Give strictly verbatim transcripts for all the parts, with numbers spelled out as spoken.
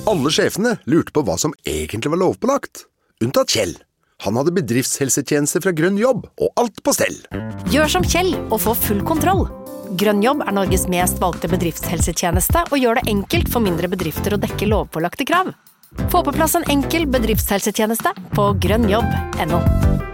Alle sjefene lurte på hva som egentlig var lovpålagt. Unntatt Kjell. Han hadde bedriftshelsetjeneste fra Grønn Jobb, og alt på stell. Gjør som Kjell og få full kontroll. Grønn Jobb er Norges mest valgte bedriftshelsetjeneste og gjør det enkelt for mindre bedrifter å dekke lovpålagte krav. Få på plass en enkel bedriftshelsetjeneste på grønnjobb punktum no.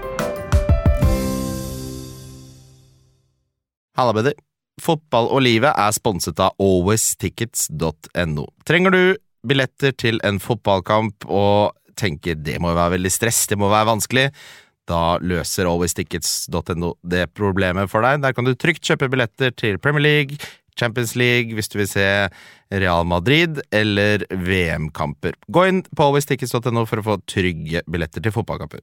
Halla, bedre. Fotball og livet er sponset av always tickets dot no. Trenger du billetter til en fotballkamp og tenker det må være veldig stress, det må være vanskelig, da løser always tickets dot no det problemet for deg. Der kan du trygt kjøpe billetter til Premier League, Champions League, hvis du vil se Real Madrid eller V M-kamper. Gå inn på always tickets dot no for å få trygge billetter til fotballkamper.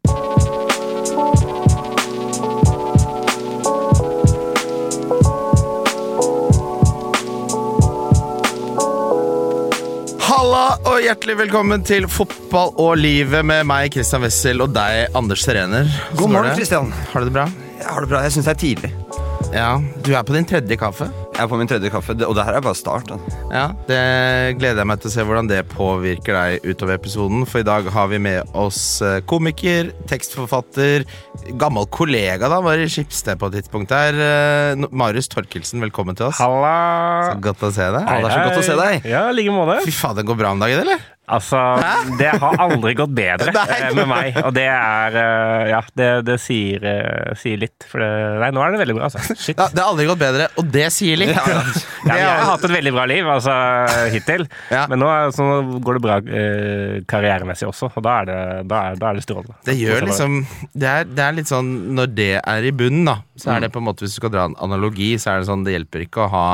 Halla og hjertelig velkommen til Fotball og livet med meg, Christian Wessel, og deg, Anders Serener. God morgen, Christian. Har du det bra? Jeg har det bra, jeg synes det er tidlig. Ja, du er på din tredje kaffe. Jeg er på min tredje kaffe, og det her er bare start. Da. Ja, det gleder jeg meg til å se hvordan det påvirker deg utover episoden, for i dag har vi med oss komiker, tekstforfatter, gammel kollega da, var i Schibsted på et tidspunkt her. Marius Torkelsen, velkommen til oss. Halla! Så godt å se deg. Hei, det er så godt å se deg. Ja, like måte. Fy faen, det går bra om dagen, eller? Altså, Hæ? Det har aldri gått bedre med meg, og det er, ja, det, det sier, sier litt, for det, nei, nå er det veldig bra, altså. Shit. Ja, det har aldri gått bedre, og det sier litt. Ja, ja. Ja, jeg har hatt et veldig bra liv, altså, hittil, ja. Men nå, så går det bra eh, karrieremessig også, og da er det, da er, da er det strålende. Det gjør liksom, det er, det er litt sånn, når det er i bunnen da, så er det på en måte, hvis du skal dra en analogi, så er det sånn, det hjelper ikke å ha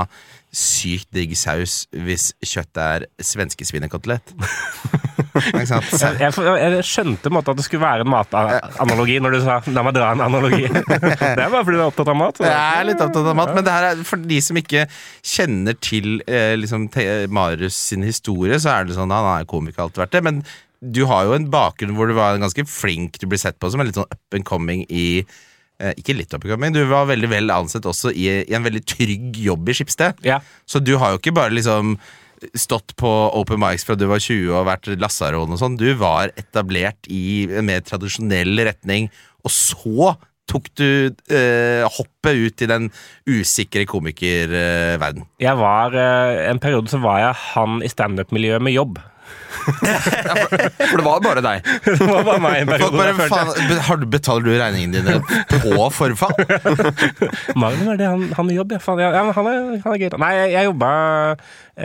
sykt digg saus hvis kjøttet er svenske svinekotelett. Ikke sant? Jeg, jeg, jeg skjønte måte at det skulle være en matanalogi når du sa, la meg dra en analogi. Det er bare fordi du er opptatt av mat. Jeg er litt opptatt av mat, men det her er for de som ikke kjenner til eh, liksom, Marius sin historie, så er det sånn, han er komiker alltid vært det, men du har jo en bakgrunn hvor du var ganske flink, du blir sett på som en litt sånn up and coming i Eh, ikke litt oppkoming, du var veldig vel ansett også i, i en veldig trygg jobb i Schibsted. Ja. Så du har jo ikke bare liksom stått på open mics fra du var tjue og vært Lassaron og sånn, du var etablert i en mer tradisjonell retning, og så tok du eh, hoppet ut i den usikre komikerverden. Jeg var, eh, en periode så var jeg han i stand-up-miljøet med jobb. Ja, for, for det var bare deg. Det var bare meg en periode. Bare, faen, har du, betaler du regningene dine på forfall? Marvin er det, han, han med jobb, ja. Faen, ja, han, er, han er gøy. Nei, jeg, jeg jobbet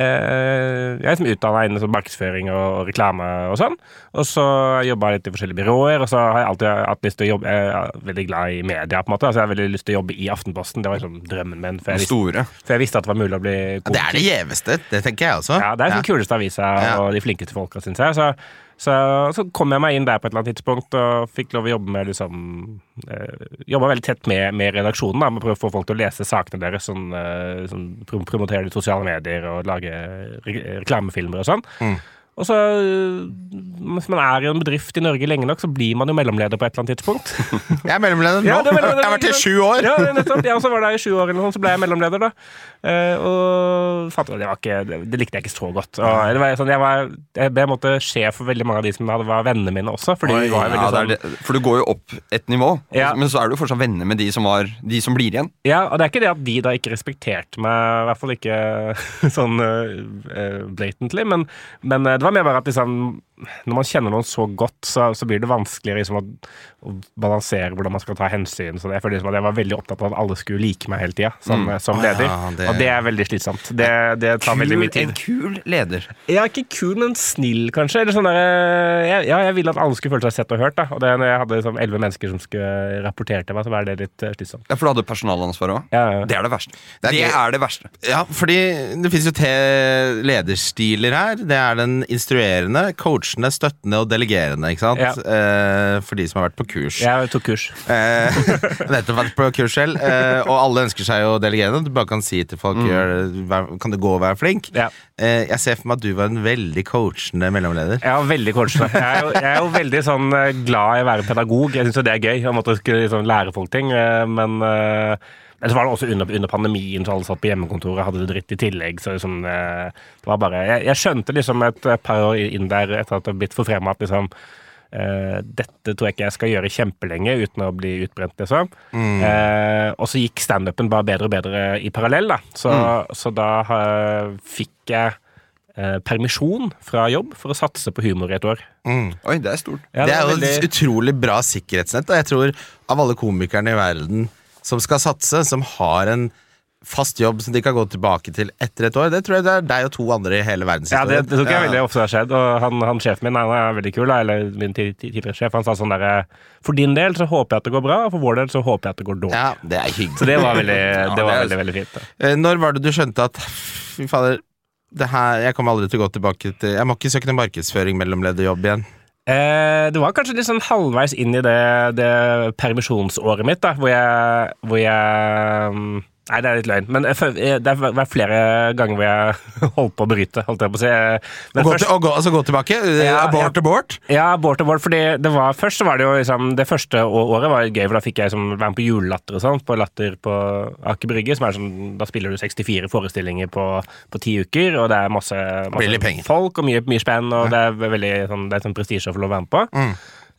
eh, jeg er liksom utdannet innen markedsføring og, og reklame og sånn, og så jobbet jeg litt i forskjellige byråer, og så har jeg alltid hatt lyst til å jobbe, jeg er veldig glad i media på en måte, altså jeg har veldig lyst til å jobbe i Aftenposten, det var liksom drømmen min, for jeg visste, for jeg visste at det var mulig å bli komiker. Det er det gjeveste, det tenker jeg også. Ja, det er den ja. kuleste avisa og de flinkeste folka, synes jeg, så Så, så kom jeg meg inn der på et eller annet tidspunkt og fikk lov å jobbe med liksom, eh, jobba veldig tett med, med redaksjonen da, med å prøve å få folk til å lese sakene deres, sånn, eh, sånn promotere de sosiale medier og lage re reklamefilmer og sånn. Mm. Og så, hvis man er i en bedrift i Norge lenge nok, så blir man jo mellomleder på et eller annet tidspunkt. Jeg er mellomleder nå. Ja, er mellomleder. Jeg har vært i sju år. Ja, nettopp. Ja, så var det i sju år eller noe, så ble jeg mellomleder da. Uh, og fatter, det, var ikke, det, det likte jeg ikke så godt. Og det var sånn, jeg, var, jeg ble måtte sjef for veldig mange av de som hadde var vennene mine også. Fordi Oi, vi var ja, sånn, det det. For du går jo opp et nivå, ja. Men så er du fortsatt venner med de som, var, de som blir igjen. Ja, og det er ikke det at de da ikke respekterte meg, i hvert fall ikke sånn uh, blatantly, men, men det var mer bare at liksom, når man kjenner noen så godt, så, så blir det vanskeligere liksom, å, å balansere hvordan man skal ta hensyn. Så jeg følte liksom, at jeg var veldig opptatt av at alle skulle like meg hele tiden som, mm. som leder. Ah, ja, det... Og det er veldig slitsomt. Det, det tar kul, veldig mye tid. En kul leder. Ja, ikke kul, men snill, kanskje. Eller sånn der, jeg, ja, jeg ville at alle skulle føle seg sett og hørt. Da. Og det, når jeg hadde liksom, elleve mennesker som skulle rapportere til meg, så var det litt uh, slitsomt. Ja, for du hadde personalansvar også? Ja, ja. Det er det verste. Det er det, er det verste. Ja, fordi det finnes jo te lederstiler her. Det er den instruerende, coachende, støttende og delegerende, ikke sant? Ja. Eh, for de som har vært på kurs. Jeg tok kurs. Eh, nettopp vært på kurs selv, eh, og alle ønsker seg jo delegerende. Du bare kan si til folk, mm. gjør, vær, kan du gå og være flink? Ja. Eh, jeg ser for meg at du var en veldig coachende mellomleder. Ja, veldig coachende. Jeg er jo, jeg er jo veldig sånn glad i å være pedagog. Jeg synes jo det er gøy, å måtte liksom lære folk ting, men... Eller så var det også under, under pandemien, så alle satt på hjemmekontoret, hadde det dritt i tillegg, så liksom, eh, det var bare, jeg, jeg skjønte liksom et par år inn der, etter at det har blitt forfremmet, at liksom, eh, dette tror jeg ikke jeg skal gjøre kjempelenge, uten å bli utbrent, liksom. Mm. Eh, og så gikk stand-upen bare bedre og bedre i parallell, da. Så, mm. så da uh, fikk jeg Eh, permisjon fra jobb for å satse på humor i et år. Mm. Oi, det er stort. Ja, det, det er jo veldig... et utrolig bra sikkerhetsnett, og jeg tror av alle komikerne i verden som skal satse, som har en fast jobb som de kan gå tilbake til etter et år, det tror jeg det er deg og to andre i hele verdens historie. Ja, det, det tror jeg ja. veldig ofte har skjedd, og han, han sjefen min, han er veldig kul, eller min tidligere sjef, han sa sånn der, for din del så håper jeg at det går bra, og for vår del så håper jeg at det går dårlig. Ja, det er hyggelig. Så det var veldig, det var veldig, veldig fint. Da. Når var det du skjønte at, fy fader, det her, jeg kommer aldri til å gå tilbake til jeg må ikke søke noen markedsføring mellomledd og jobb igjen? Eh, det var kanskje litt sånn halvveis inn i det, det permisjonsåret mitt, da, hvor jeg, hvor jeg nei, det er litt løgn, men jeg, det har vært flere ganger hvor jeg holdt på å bryte, holdt jeg på å si. Men og gå, først, til, og gå, altså gå tilbake? Ja, abort, ja, abort? Ja, abort, abort, fordi det var, først så var det jo liksom, det første året var gøy, for da fikk jeg liksom, være med på julelatter og sånn, på Latter på Aker Brygge, som er sånn, da spiller du sekstifire forestillinger på, på ti uker, og det er masse, masse folk, og mye, mye spenn, og ja. det er veldig sånn, det er sånn prestisje å få lov å være med på. Mm.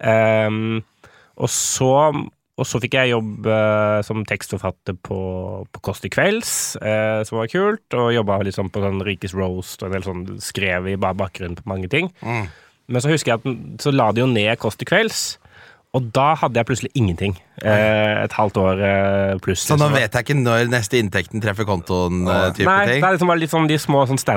Um, og så Og så fikk jeg jobb eh, som tekstforfatter på, på Kåss til kvelds, eh, som var kult, og jobbet liksom på sånn Rikes Roast, og en del sånn skrev i bakgrunnen på mange ting. Mm. Men så husker jeg at så la de jo ned Kåss til kvelds, og da hadde jeg plutselig ingenting. Eh, et halvt år eh, pluss. Så nå vet jeg ikke når neste inntekten treffer kontoen uh, type Nei, ting? Nei, det er liksom litt sånn de små sånn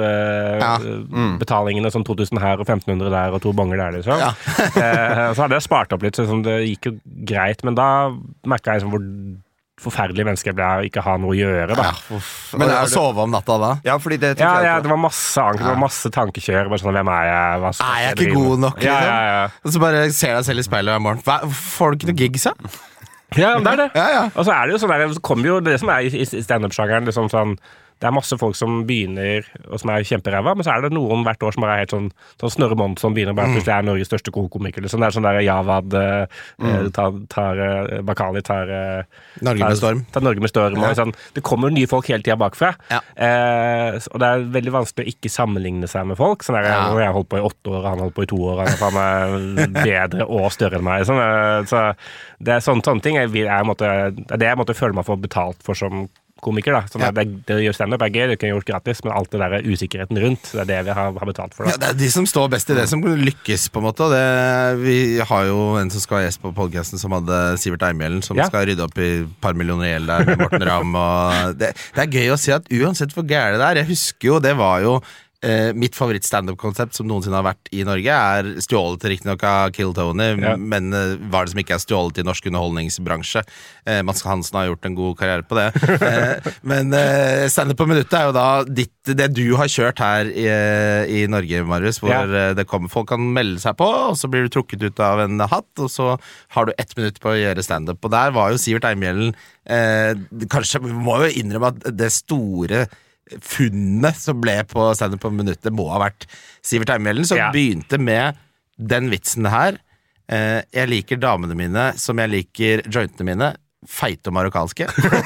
stand-up-betalingene, eh, ja. mm. sånn to tusen her og femten hundre der og to bonger der, liksom. Ja. eh, så hadde jeg spart opp litt, så liksom, det gikk jo greit, men da merket jeg liksom hvor forferdelige mennesker ble å ikke ha noe å gjøre, da. Ja, men det er å sove om natta da? Ja, fordi det ja, ja, det var masse angst, det var masse tankekjør, bare sånn, hvem er jeg? Hva skal er jeg ikke god nok, liksom? Ja, ja, ja. Og så bare ser deg selv i speilet hver morgen. Hva, får du ikke noe gigs, da? Ja, det er det. Ja, ja. Og så er det jo sånn der, så kommer jo det som er i stand-up-sjangeren, liksom sånn, det er masse folk som begynner, og som er kjemperæva, men så er det noen hvert år som bare er helt sånn, sånn Snorre Monsson begynner bare, mm. plutselig er Norges største komiker, liksom. Det er sånn der Javad, mm. tar, tar Bakali, tar Norge med storm. Tar Norge med storm, ja. Og sånn. Det kommer nye folk hele tiden bakfra, ja. eh, og det er veldig vanskelig å ikke sammenligne seg med folk, sånn der, ja. Jeg har holdt på i åtte år, han har holdt på i to år, han er bedre og større enn meg, sånn, så det er sånne, sånne ting jeg, jeg måtte, det er det jeg måtte føle meg for betalt for som komiker, da. Sånn ja. det, det gjør stand-up er gøy, det kan gjort gratis, men alt det der er usikkerheten rundt, det er det vi har, har betalt for. Da. Ja, det er de som står best i det, som lykkes på en måte, og det, vi har jo en som skal være gjest på podcasten som hadde Sivert Eimhjellen, som ja. skal rydde opp i et par millioner gjeld der med Morten Ramm, og det, det er gøy å si at uansett hvor gærent det er, jeg husker jo, det var jo Eh, mitt favoritt stand-up-konsept som noensinne har vært i Norge er stjålet riktig nok av Kill Tony, ja. men eh, var det som ikke er stjålet i norsk underholdningsbransje. Eh, Mads Hansen har gjort en god karriere på det. eh, men eh, stand-up på minuttet er jo da ditt, det du har kjørt her i, i Norge, Marius, hvor ja. det kommer, folk kan melde seg på, og så blir du trukket ut av en hatt, og så har du ett minutt på å gjøre stand-up. Og der var jo Sivert Eimhjellen eh, kanskje, vi må jo innrømme at det store funnet som ble på stand-up på minuttet må ha vært Sivert Eimhjellen, som ja. begynte med den vitsen her. Eh, jeg liker damene mine som jeg liker jointene mine, feite og marokkanske.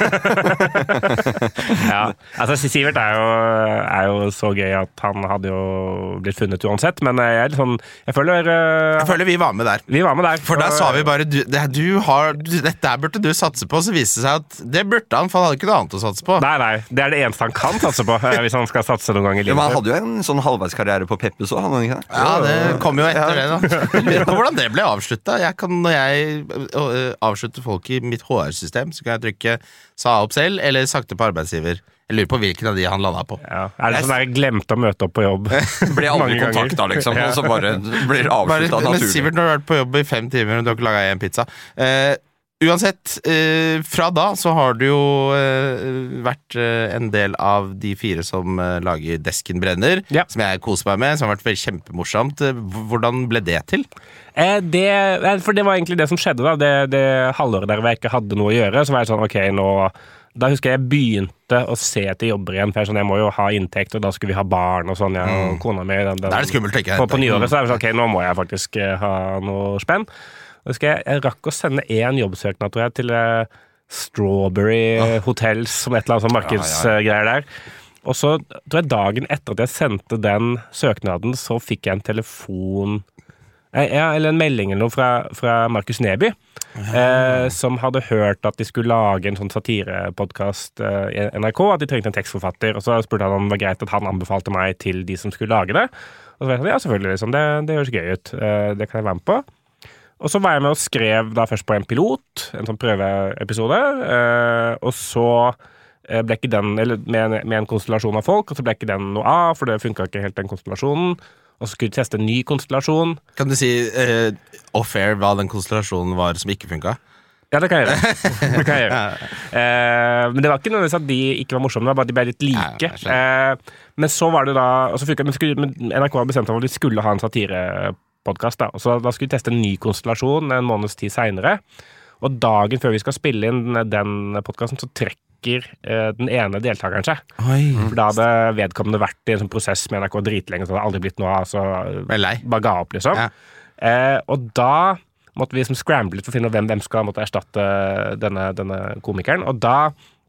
Ja, altså Sivert er jo, er jo så gøy at han hadde jo blitt funnet uansett, men jeg er litt sånn, jeg føler uh, Jeg føler vi var med der. Vi var med der. For der sa vi bare, du, det, du har, du, dette burde du satse på, så viste det seg at det burde han, for han hadde ikke noe annet å satse på. Nei, nei, det er det eneste han kan satse på, hvis han skal satse noen gang i livet. Ja, men han hadde jo en sånn halvveiskarriere på Peppes også, han ikke det? Ja, det kom jo etter ja. det da. Jeg lurer på hvordan det ble avsluttet. Jeg kan, når jeg avslutter folk i mitt H R-system, så kan jeg trykke sa opp selv, eller sakte på arbeidsgiver. Jeg lurer på hvilken av de han landet på. Ja. Er det sånn der jeg glemte å møte opp på jobb? Blir aldri kontakta, liksom, og så bare blir avsluttet naturlig. Men Sivert, når du har vært på jobb i fem timer, og du har ikke laget en pizza. Uh, uansett, uh, fra da så har du jo uh, vært uh, en del av de fire som uh, lager Desken brenner, ja. som jeg koser meg med, som har vært veldig kjempemorsomt. Hvordan ble det til? Eh, det, for det var egentlig det som skjedde da, det, det halvåret der jeg ikke hadde noe å gjøre, så var jeg sånn, ok, nå, da husker jeg jeg begynte å se etter jobber igjen, for jeg, sånn, jeg må jo ha inntekt, og da skulle vi ha barn og sånn, jeg og mm. kona mi. Den, den, det er det skummelt, tenker jeg. På, på nyåret så er det sånn, ok, nå må jeg faktisk uh, ha noe spenn. Da husker jeg, jeg rakk å sende en jobbsøknad, tror jeg, til, uh, Strawberry Hotels, som et eller annet sånn markedsgreier der. Og så tror jeg dagen etter at jeg sendte den søknaden, så fikk jeg en telefon, ja, eller en melding eller noe fra, fra Markus Neby, eh, som hadde hørt at de skulle lage en sånn satirepodcast eh, i N R K, at de trengte en tekstforfatter, og så spurte han om det var greit at han anbefalte meg til de som skulle lage det. Og så var jeg sånn, ja, selvfølgelig, liksom, det, det høres gøy ut, eh, det kan jeg være med på. Og så var jeg med og skrev da først på en pilot, en sånn prøveepisode, eh, og så ble ikke den, eller med en, med en konstellasjon av folk, og så ble ikke den noe av, for det funket ikke helt den konstellasjonen, og så skulle vi teste en ny konstellasjon. Kan du si uh, off-air hva den konstellasjonen var som ikke funket? Ja, det kan jeg gjøre. Det kan jeg gjøre. Eh, men det var ikke nødvendigvis at de ikke var morsomme, det var bare at de ble litt like. Ja, eh, men så var det da, og så funket, men, skulle, men N R K hadde bestemt om at de skulle ha en satirepodcast da, og så da skulle vi teste en ny konstellasjon en måneds tid senere, og dagen før vi skal spille inn den podcasten, så trekker den ene deltakeren seg. Oi. For da hadde vedkommende vært i en sånn prosess med N R K dritlenge, så det hadde aldri blitt noe av, så bare ga opp, liksom. Ja. Eh, og da måtte vi liksom scramble litt for å finne hvem, hvem skal måtte erstatte denne, denne komikeren, og da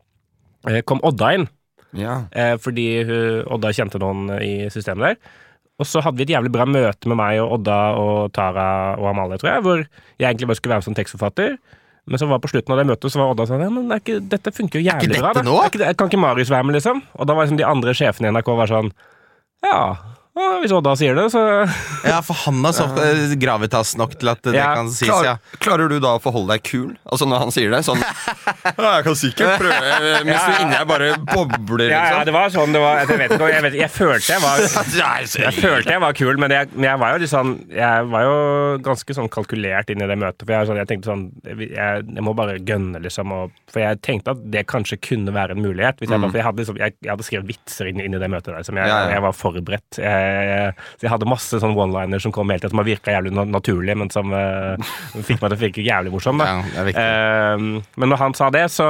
eh, kom Odda inn. Ja. Eh, fordi hun, Odda kjente noen i systemet der. Og så hadde vi et jævlig bra møte med meg og Odda og Tara og Amalie, tror jeg, hvor jeg egentlig bare skulle være som tekstforfatter. Men så var på slutten av det møtet, så var Odda sånn, ja, men det er ikke, dette funker jo jævlig bra, da. Er ikke, kan ikke Marius være med, liksom? Og da var liksom de andre sjefene i N R K var sånn, ja, hvis Odda sier det, så... Ja, for han er så gravitas nok til at det ja. Kan sies, Klar, ja. Klarer du da å forholde deg kul? Altså når han sier det, sånn, ja, jeg kan sikkert prøve, mens ja, ja. Inni jeg bare bobler, liksom. Ja, ja, det var sånn, det var, jeg vet ikke, jeg, vet, jeg følte jeg var, jeg følte jeg var kul, men jeg, men jeg var jo litt sånn, jeg var jo ganske sånn kalkulert inn i det møtet, for jeg, sånn, jeg tenkte sånn, jeg, jeg må bare gønne, liksom, og, for jeg tenkte at det kanskje kunne være en mulighet, hvis jeg, mm. for jeg hadde, liksom, jeg, jeg hadde skrevet vitser inn, inn i det møtet der, som jeg, ja, ja. Jeg var forberedt. Jeg, så jeg hadde masse sånn one-liner som kom helt til, som har virket jævlig naturlig, men som uh, fikk meg til å virke jævlig morsom. Da. Ja, uh, men når han sa det, så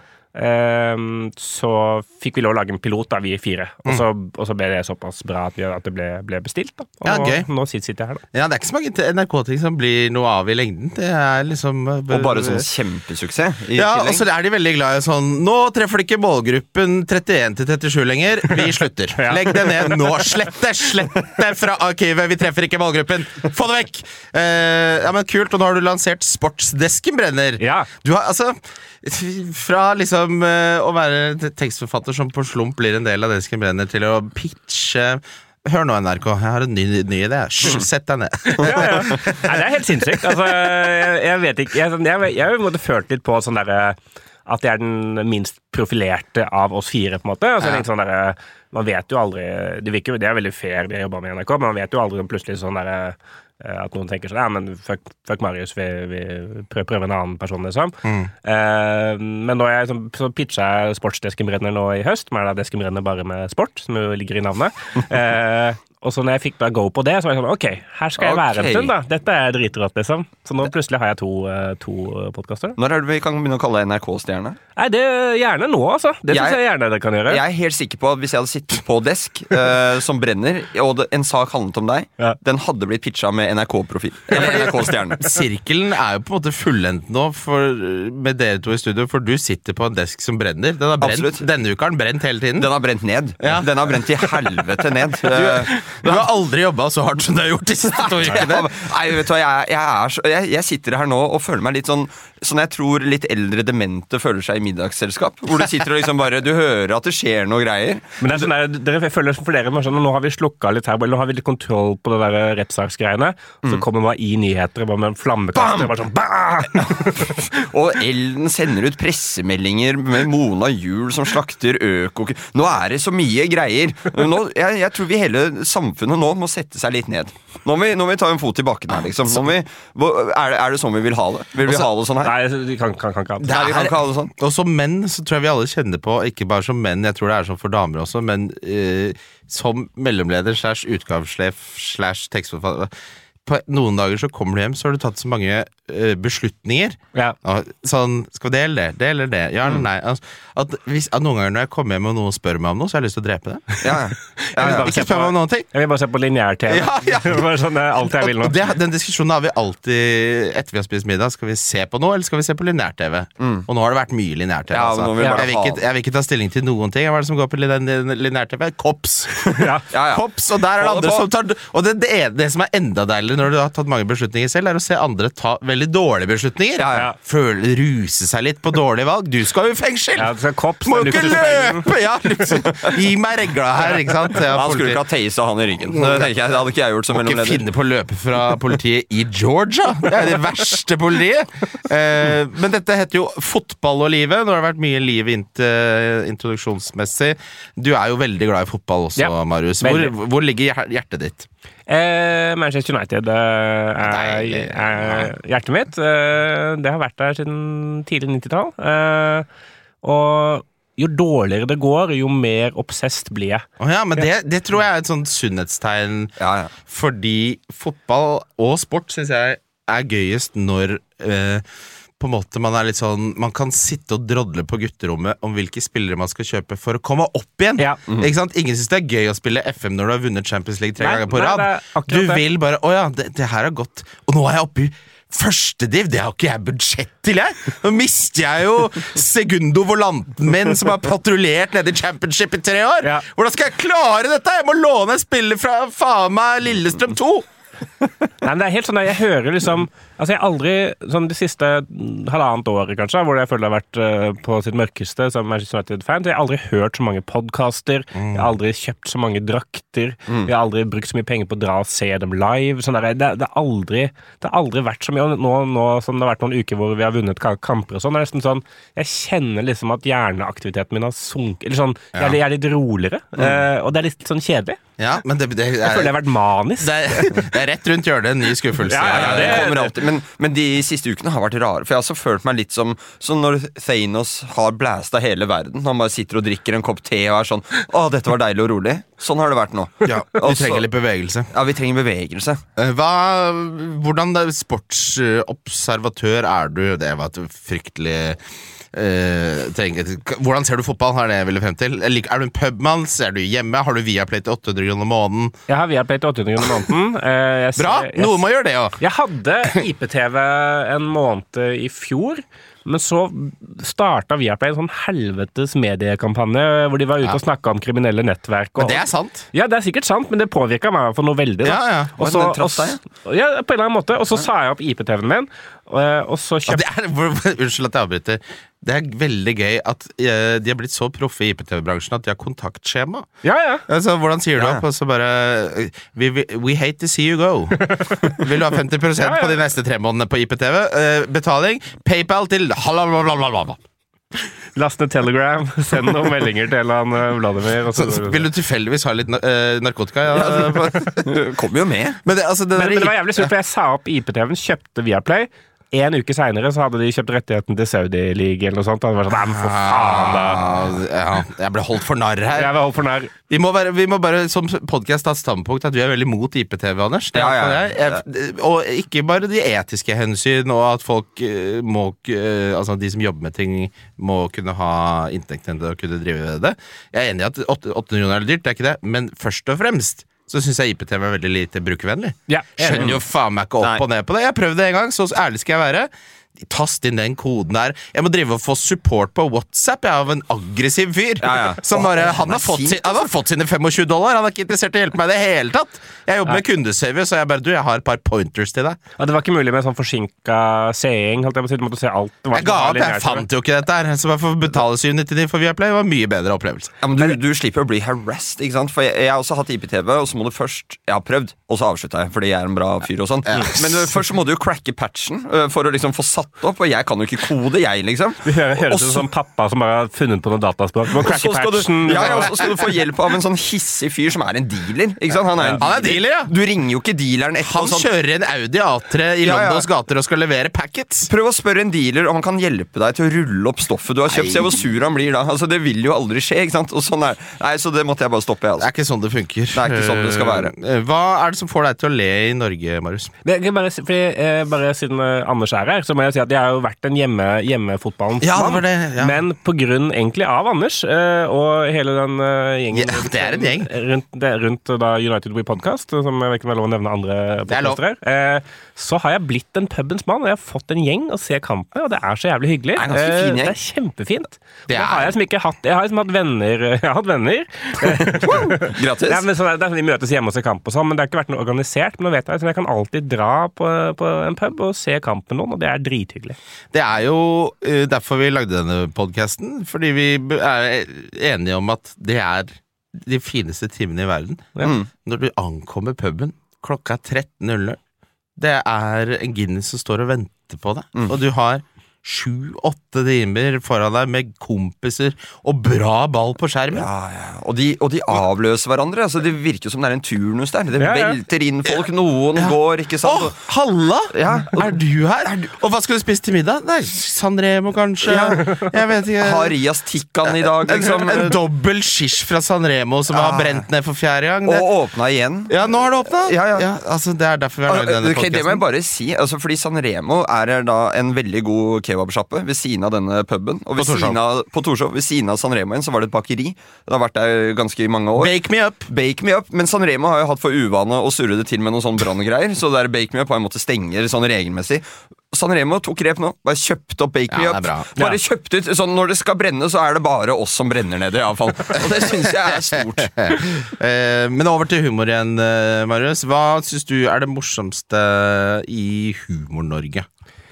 Uh, så fikk vi lov å lage en pilot da, vi fire, og så, og så ble det såpass bra at, vi, at det ble, ble bestilt da. Og ja, gøy. Nå sitter jeg her da. Ja, det er ikke så mange N R K-ting som blir noe av i lengden. Det er liksom uh, og bare sånn kjempesuksess i ja, tillegg. Og så er de veldig glad i sånn, nå treffer de ikke målgruppen trettien til trettisju lenger, vi slutter. Ja. Legg det ned nå, slett det, slett det fra arkivet, vi treffer ikke målgruppen, få det vekk. Uh, ja, men kult, og nå har du lansert Sportsdesken brenner. Ja. Du har, altså, fra liksom uh, å være tekstforfatter som på slump blir en del av Desken brenner, til å pitche. Hør nå, N R K, jeg har en ny, ny idé. Shh, sett deg ned. Ja, ja. Nei, det er helt sinnssykt. Altså, jeg, jeg vet ikke, jeg, jeg, jeg måtte følt litt på sånn der, at jeg er den minst profilerte av oss fire, på en måte. Altså, ja. Sånn der, man vet jo aldri, det, virker, det er veldig fair det jeg jobber med i N R K, men man vet jo aldri plutselig sånn der, at noen tenker sånn, ja, men fuck, fuck Marius, vi, vi prøver, prøver en annen person, liksom. Mm. Eh, men nå jeg, så pitcha jeg Sportsdesken brenner nå i høst, men er da Desken brenner bare med sport, som jo ligger i navnet. Eh, og så når jeg fikk da go på det, så var jeg sånn, ok, her skal jeg okay. være en stund da. Dette er dritrått, liksom. Så nå plutselig har jeg to, to podcaster. Når er det vi kan begynne å kalle N R K-stjerne? Nei, det er gjerne nå, altså. Det synes jeg, jeg gjerne det kan gjøre. Jeg er helt sikker på at hvis jeg hadde sittet på desk uh, som brenner, og det, en sak handlet om deg, ja. Den hadde blitt pitcha med N R K-profil. Eller N R K-stjerne. Sirkelen er jo på en måte fullendt nå for, med dere to i studio, for du sitter på en desk som brenner. Den har brent, absolutt. Denne uka har den brent hele tiden. Den har brent ned. Ja. Den har brent i helvete ned. Du, du har aldri jobbet så hardt som du har gjort de siste to ukene. Nei, vet du hva, jeg, jeg, er så, jeg, jeg sitter her nå og føler meg litt sånn, sånn jeg tror litt eldre demente føler seg i middagsselskap, hvor du sitter og liksom bare, du hører at det skjer noe greier. Men det er sånn der, dere føler for dere, sånn, nå har vi slukket litt her, nå har vi litt kontroll på det der rettssaksgreiene, mm. så kommer man i nyheter bare med en flammekaster, bare sånn, bah! Og Ellen sender ut pressemeldinger med Mona Juel som slakter øko. Nå er det så mye greier. Nå, jeg, jeg tror vi hele samfunnet nå må sette seg litt ned. Nå må vi, nå må vi ta en fot i bakken her, liksom. Nå må vi, er, det, er det sånn vi vil ha det? Vil vi også, ha det sånn her? Nei, vi kan, kan, kan, kan. Nei, vi kan ikke ha det sånn. Og som menn så tror jeg vi alle kjenner på, ikke bare som menn, jeg tror det er sånn for damer også, men eh, som mellomleder slash utgavssjef slash tekstforfatter, på noen dager så kommer du hjem, så har du tatt så mange uh, beslutninger. Ja. Sånn, skal vi det eller det? Det eller det? Ja eller nei? Altså, at, hvis, at noen ganger når jeg kommer hjem og noen spør meg om noe, så har jeg lyst til å drepe det. Ja, ja. Ja, ja. Ikke spør meg om noen ting. Jeg vil bare se på lineær-TV. Ja, ja. Bare sånn, det er alt jeg vil nå. Det, den diskusjonen har vi alltid etter vi har spist middag. Skal vi se på noe, eller skal vi se på lineær-TV? Mm. Og nå har det vært mye lineær-TV. Ja, altså. jeg, jeg, vil ikke, jeg vil ikke ta stilling til noen ting. Hva er det som går på lineær-TV? Kops! Ja. Ja, ja. Kops, og der er det andre som tar Og det, det, det som er enda deiligere når du har tatt mange beslutninger selv, er å se andre ta veldig dårlige beslutninger. Ja, ja. Føle, ruse seg litt på dårlige valg. Du skal jo i fengsel! Ja, det skal kops, Må ikke løpe! Ja, liksom. Gi meg regla her, ikke sant? Ja, han skulle ikke ha teisa han i ryggen. Det, tenker jeg, det hadde ikke jeg gjort som Må ikke mellomleder. finne på å løpe fra politiet i Georgia. Det er det verste politiet. Eh, men dette heter jo Fotball og livet. Nå har det vært mye liv int, introduksjonsmessig. Du er jo veldig glad i fotball også, ja, Marius. Hvor, hvor ligger hjertet ditt? Eh, Manchester United eh, er, er hjertet mitt. Eh, det har vært der siden tidlig nittitall. Eh, og jo dårligere det går, jo mer obsessed blir jeg. Oh ja, men det, det tror jeg er et sånt sunnhetstegn. Ja, ja. Fordi fotball og sport synes jeg er gøyest når eh, på en måte man er litt sånn man kan sitte og drodle på gutterommet om hvilke spillere man skal kjøpe for å komme opp igjen. Ja. Mm. Ikke sant? Ingen synes det er gøy å spille F M når du har vunnet Champions League tre Nei, ganger på nei, rad. det er akkurat Du det. vil bare, åja, det, det her er godt. Og nå er jeg oppe i første div, det har ikke jeg budsjett til, jeg. Nå mister jeg jo Segundo Volanten min, som har patruljert nede i Championship i tre år. Ja. Hvordan skal jeg klare dette? Jeg må låne en spiller fra faen meg Lillestrøm to. Nei, men det er helt sånn at jeg hører liksom Altså jeg har aldri, sånn de siste halvannet året kanskje, hvor jeg føler jeg har vært uh, på sitt mørkeste som Manchester United-fan, så jeg har aldri hørt så mange podcaster, mm. jeg har aldri kjøpt så mange drakter, mm. jeg har aldri brukt så mye penger på å dra og se dem live, sånn der, det, det, har aldri, det har aldri vært så mye, og nå, nå som det har vært noen uker hvor vi har vunnet kamper og sånn, det er nesten sånn, jeg kjenner liksom at hjerneaktiviteten min har sunket, eller sånn, jeg er, jeg er litt roligere, mm. uh, og det er litt sånn kjedelig. Ja, men det, det er, jeg føler jeg har vært manisk. Det er, det er rett rundt hjørnet, en ny skuffelse. Ja, ja, det kommer alltid, men, men de siste ukene har vært rare. For jeg har også følt meg litt som, som når Thanos har blæsta hele verden. Han bare sitter og drikker en kopp te og er sånn Å, dette var deilig og rolig. Sånn har det vært nå. Ja, vi Også, trenger litt bevegelse. Ja, vi trenger bevegelse. Hva, hvordan sportsobservatør er du? Det var et fryktelig Uh, trenger, hvordan ser du fotball? Her er det jeg ville frem til. Er du en pubmann? Er du hjemme? Har du Viaplay til åtte hundre kroner måneden? Jeg har Viaplay til åtte hundre kroner måneden. Uh, jeg, Bra! jeg, Noen må gjøre det også. Jeg hadde I P T V en måned i fjor, men så starta Viaplay en sånn helvetes mediekampanje hvor de var ute Ja. og snakka om kriminelle nettverk. Og, Men det er sant. Ja, det er sikkert sant, men det påvirka meg for noe veldig. Da. Ja, ja. Og så, Men det traff og s- ja, på en eller annen måte. Og så sa jeg opp I P T V-en min, og, og så Ja, kjøpte det er, hvor- Unnskyld at jeg avbryter. Det er veldig gøy at eh, de har blitt så proffe i I P T V-bransjen at de har kontaktskjema. Ja, ja. Altså, hvordan sier du Ja. opp? Og så bare we, we, we hate to see you go. Vil du ha femti prosent Ja, ja. på de neste tre månedene på I P T V? Eh, betaling. PayPal til halalalalala. Last ned Telegram, send noen meldinger til han uh, Vladimir. Og så, Så, vil du tilfeldigvis ha litt uh, narkotika? Ja, Kommer jo med. men det, altså, det, men, der- men det var jævlig surt, for jeg sa opp I P T V-en, kjøpte Viaplay. En uke senere så hadde de kjøpt rettigheten til Saudi-league eller noe sånt. Og det var sånn, nei, men for faen da. Ja, jeg ble holdt for narr her. Jeg var holdt for nær. Vi må, være, vi må bare som podcast ta standpunkt at vi er veldig mot I P T V, Anders. Det er Ja, ja, i hvert fall jeg. Jeg- Og ikke bare de etiske hensyn, og at folk eh, må eh, Altså de som jobber med ting, må kunne ha inntektene til å kunne drive det. Jeg er enig i at åtte hundre kroner er dyrt, det er ikke det, men først og fremst så synes jeg I P T V er veldig lite brukervennlig. Ja, Skjønner jo faen meg ikke opp Nei. og ned på det. Jeg har prøvd det en gang, så ærlig skal jeg være. Tast inn den koden der. Jeg må drive og få support på WhatsApp. Jeg er av en aggressiv fyr. Ja, ja. Som bare, han, han er har fått, sint, sin, han har fått sine tjuefem dollar. Han er ikke interessert i å hjelpe meg i det hele tatt. Jeg jobber med kundeservice, så jeg bare, du, jeg har et par pointers til deg. Ja, det var ikke mulig med sånn forsinka seing. Holdt jeg på å si, du måtte se alt. Det var Jeg ga ikke opp, jeg lineært. fant jo ikke dette her. Så bare for å betale syv nittiåtte for Viaplay var en mye bedre opplevelse. Ja, men du, du slipper å bli harassed, ikke sant? For jeg, jeg har også hatt I P T V, og så må du først Jeg har prøvd, og så avslutta jeg, fordi jeg er en bra fyr og sånn. Men uh, først så må du jo cracke patchen uh, for å liksom få satt satt opp, og jeg kan jo ikke kode, jeg, liksom. Det høres ut så- som pappa som bare har funnet på noe dataspråk. Du må Og crakke så skal du, patchen. ja, ja, og så skal du få hjelp av en sånn hissig fyr som er en dealer. Ikke sant? Han er en Han er dealer, ja. Du ringer jo ikke dealeren etter Han noe sånt. kjører en Audi A tre i Ja, ja. Londons gater og skal levere packets. Prøv å spørre en dealer om han kan hjelpe deg til å rulle opp stoffet du har kjøpt. Se hvor sur han blir da. Altså, det vil jo aldri skje, ikke sant? Og sånn er, nei, så det måtte jeg bare stoppe, jeg, Det altså. er ikke sånn det funker. Det er ikke sånn det skal være. Eh, Hva er det som får deg til å le i Norge, Marius? Det, jeg bare, fordi, eh, bare siden eh, Anders er her, så må jeg si at jeg har jo vært en hjemme, hjemmefotballens Ja, det mann. var det, ja. Men på grunn egentlig av Anders eh, og hele den eh, gjengen Ja, det er en gjeng. rundt, det, rundt eh, da United We Podcast, som jeg vet ikke om det er lov å nevne andre Det er lov. podcaster her, eh, så har jeg blitt en pubens mann, og jeg har fått en gjeng å se kamp med, og det er så jævlig hyggelig. Det er en ganske fin gjeng. Det er kjempefint. Det Det er- har jeg liksom ikke hatt. Jeg har liksom hatt venner. Jeg har hatt venner. Gratis. Ja, men sånn, det er sånn, de møtes hjemme og ser kamp og sånn, men det har ikke vært noe organisert. Men nå vet jeg at jeg kan alltid dra på, på en pub og se kamp med noen, og det er drithyggelig. Det er jo eh, derfor vi lagde denne podcasten, fordi vi b- er enige om at det er de fineste timene i verden. Ja. Mm. Når du ankommer puben, klokka er tretten null null. Det er en Guinness som står og venter på deg, Mm. og du har sju-åtte timer foran deg med kompiser og bra ball på skjermen. Ja, ja. Og, de, og de avløser hverandre. Altså, det virker som det er en turnus der. Det Ja, ja. velter inn folk. Noen Ja. går, ikke Å, sant? halla! Ja. Er du her? Og hva skal du spise til middag? Nei, San Remo kanskje? Jeg vet ikke. Har Rias Tikkan i dag, liksom. En, en dobbel shish fra San Remo som har Ah. brent ned for fjerde gang. Det, Og åpna igjen. ja, nå har det åpna! Ja, ja. altså, det er derfor vi har lagd denne Ok, det må jeg podcasten. bare si, altså, fordi San Remo er da en veldig god kebabsjappe ved siden av denne puben. Og ved På Torshov. siden av, på Torshov, ved siden av San Remo igjen, så var det et bakeri. Det har vært der ganske mange år. Bake me up! Bake Me Up, men San Remo har jo hatt for uvane å surre det til med noen sånne branngreier, så der Bake Me Up har jeg måttet stenge sånn regelmessig. San Remo tok grep nå, bare kjøpte opp Bake Me Ja, Up. det er bra. Bare Ja. kjøpte ut, sånn når det skal brenne, så er det bare oss som brenner ned det, i alle fall. Og det synes jeg er stort. Eh, men over til humor igjen, eh, Marius. Hva syns du er det morsomste i Humor-Norge?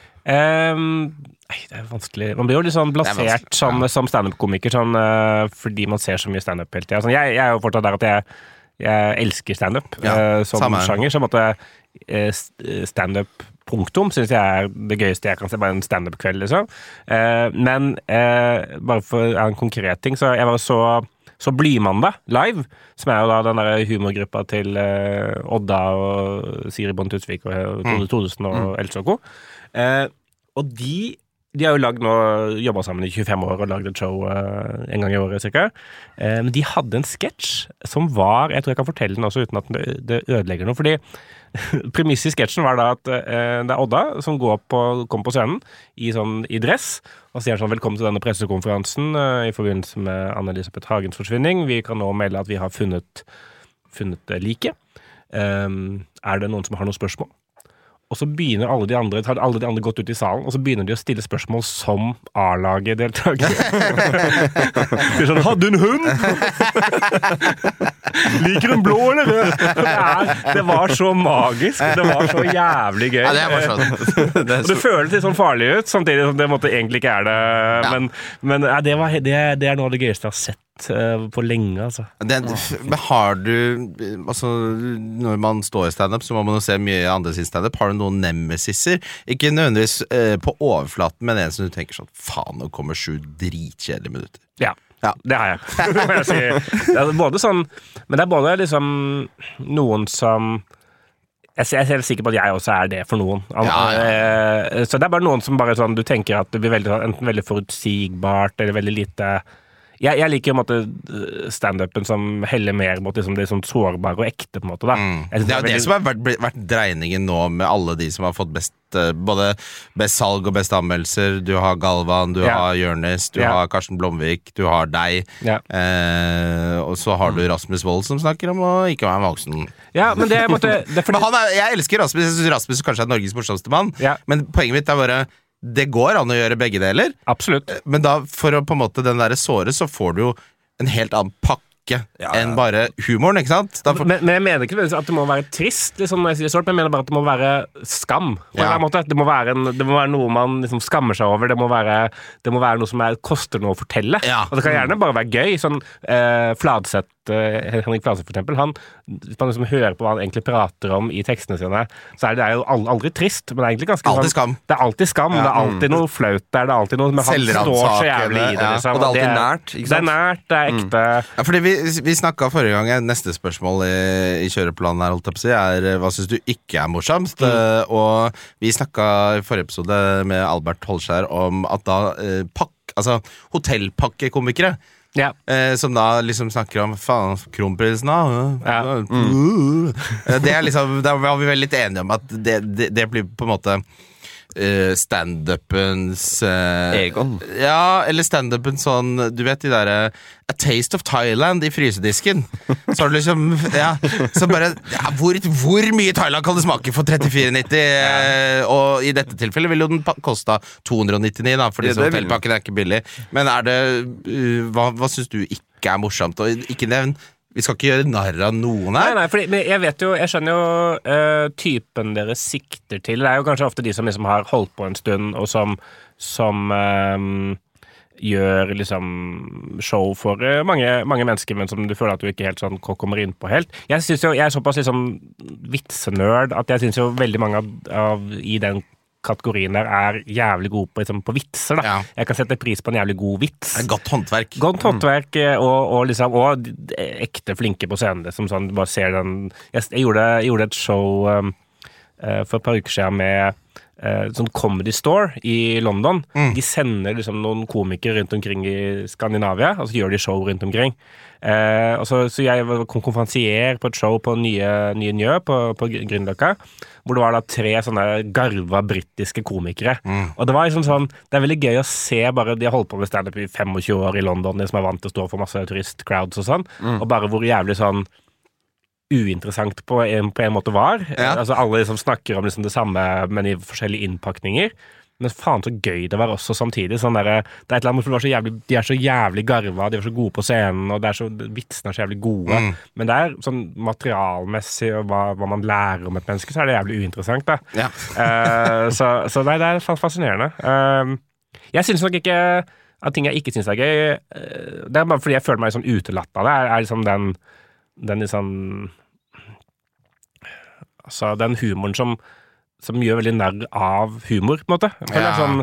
Ehm, nei, det er vanskelig. Man blir jo litt sånn Det er vanskelig, blasert som, ja. som stand-up-komiker, sånn, eh, fordi man ser så mye stand-up hele tida. Sånn, jeg, jeg er jo fortsatt der at jeg, jeg elsker stand-up Ja, eh, som samme her. sjanger. Så måtte eh, stand-up punktum syns jeg er det gøyeste jeg kan se. Bare en stand-up-kveld, liksom. Eh, men eh, bare for en konkret ting, så jeg var så Så Blymandag live, som er jo da den der humorgruppa til eh, Odda og Siri Bonde Tusvik og Tone Thodesen og Else og co. Eh, og de, de har jo lagd nå, jobba sammen i tjuefem år og lagd et show eh, en gang i året cirka. Eh, men de hadde en sketsj som var, jeg tror jeg kan fortelle den også uten at det, det ødelegger noe, fordi premisset i sketsjen var da at eh, det er Odda som går på, kommer på scenen i, sånn, i dress, og sier sånn, velkommen til denne pressekonferansen eh, i forbindelse med Anne-Elisabeth Hagens forsvinning. Vi kan nå melde at vi har funnet, funnet eh, like. Um, er det noen som har noen spørsmål? Og så begynner alle de andre har alle de andre gått ut i salen, og så begynner de å stille spørsmål som A-laget-deltaker. Det er sånn, hadde en hund? Liker den blå, eller? Det, er, det var så magisk. Det var så jævlig gøy. Ja, det er morsomt. Og det føles litt sånn farlig ut, samtidig som det måtte egentlig ikke er det. Men, men ja, det, var, det, det er noe av det gøyeste jeg har sett uh, på lenge, altså. Den, men har du altså, når man står i stand-up, så må man jo se mye andre sin stand-up. Har du noen nemesiser? Ikke nødvendigvis eh, på overflaten, men en som du tenker sånn, faen, nå kommer sju dritkjedelige minutter. Ja, Ja. det har jeg. Det må jeg si. Det er både sånn, men det er både liksom noen som jeg er helt sikker på at jeg også er det for noen. Ja, ja. Eh, Så det er bare noen som bare sånn, du tenker at det blir veldig, enten veldig forutsigbart, eller veldig lite. Jeg, jeg liker jo på en måte stand-upen som heller mer mot liksom, det sånn sårbare og ekte, på en måte da. Mm. Jeg synes Det er jo det veldig- som har vært, blitt- vært dreiningen nå med alle de som har fått best eh, både best salg og best anmeldelser. Du har Galvan, du Ja. har Jørnes, du Ja. har Karsten Blomvik, du har deg. Ja. Eh, og så har du Rasmus Wold som snakker om å ikke være voksen. Ja, men det, måtte, det er fordi Men han er, jeg elsker Rasmus. Jeg synes Rasmus kanskje er Norges morsomste mann. Ja. Men poenget mitt er bare det går an å gjøre begge deler. Absolutt. Men da for å på en måte den der såre, så får du jo en helt annen pakke Ja, ja. enn bare humoren, ikke sant? Da får, Men, men jeg mener ikke at det må være trist, liksom, når jeg sier sånt, men jeg mener bare at det må være skam. På en Ja. eller annen måte. Det må være, en, det må være noe man liksom skammer seg over. Det må være, det må være noe som er, koster noe å fortelle. Ja. Og det kan gjerne bare være gøy. Sånn eh, Fladseth at uh, Henrik Fladseth for eksempel, han, hvis man liksom hører på hva han egentlig prater om i tekstene sine, så er det, det er jo aldri trist, men det er egentlig ganske alltid skam. Det er alltid skam, ja. Det er alltid noe flaut der, det er alltid noe, men han står så jævlig i det, ja. liksom. Og det er alltid det er, nært, ikke sant? Det er nært, det er ekte. Mm. Ja, fordi vi, vi snakket forrige gang, neste spørsmål i, i kjøreplanen her, holdt jeg på å si, er hva synes du ikke er morsomt? Mm. Uh, og vi snakket i forrige episode med Albert Holskjær om at da uh, pakk, altså hotellpakkekomikere, ja. eh, som da liksom snakker om faen, kronprinsen da ja. mm. det er liksom, da var vi vel litt enige om at det, det, det blir på en måte uh, stand-upens uh, Egon ja, eller stand-upen sånn, du vet de der uh, A Taste of Thailand i frysedisken så har du liksom, ja så bare, ja, hvor, hvor mye Thailand kan det smake for trettifire nitti uh, og i dette tilfellet vil jo den koste to hundre nittifire da, fordi så hotellpakken er ikke billig, men er det uh, hva, hva synes du ikke er morsomt og ikke nevn vi skal ikke gjøre narr av noen her. Nei, nei, fordi, men jeg vet jo, jeg skjønner jo uh, typen dere sikter til. Det er jo kanskje ofte de som liksom har holdt på en stund, og som, som um, gjør liksom show for uh, mange, mange mennesker, men som du føler at du ikke helt sånn kommer inn på helt. Jeg synes jo, jeg er såpass liksom vitsenørd, at jeg synes jo veldig mange av, av i den kategorien der er jævlig god på, liksom, på vitser da. Ja. Jeg kan sette pris på en jævlig god vits. Det er godt håndverk. Godt håndverk, mm. og, og, liksom, og ekte flinke på scenen, som sånn, du bare ser den. Jeg, jeg, gjorde, jeg gjorde et show um, uh, for et par uker siden med uh, sånn Comedy Store i London. Mm. De sender liksom noen komikere rundt omkring i Skandinavia, og så gjør de show rundt omkring. Uh, og så, så jeg var konferansier på et show på Nye, nye Njø på, på Grünerløkka, hvor det var da tre sånne garva britiske komikere. Mm. Og det var liksom sånn, det er veldig gøy å se bare, de har holdt på med stand-up i tjuefem år i London, de som er vant til å stå for masse turistcrowds og sånn, mm. og bare hvor jævlig sånn uinteressant på en, på en måte var. Ja. Altså alle liksom snakker om liksom det samme, men i forskjellige innpakninger. Men faen så gøy det var også samtidig. Sånn der, det er et eller annet, for det var så jævlig, de er så jævlig garva, de er så gode på scenen, og det er så, vitsene er så jævlig gode. Mm. Men det er sånn materialmessig, og hva, hva man lærer om et menneske, så er det jævlig uinteressant, da. Ja. uh, så, så nei, det er fascinerende. Uh, jeg synes nok ikke at ting jeg ikke synes er gøy, uh, det er bare fordi jeg føler meg sånn utelatt av det, er, er liksom den, den liksom, altså den humoren som som gjør veldig nær av humor, på en måte. Jeg føler ja. sånn,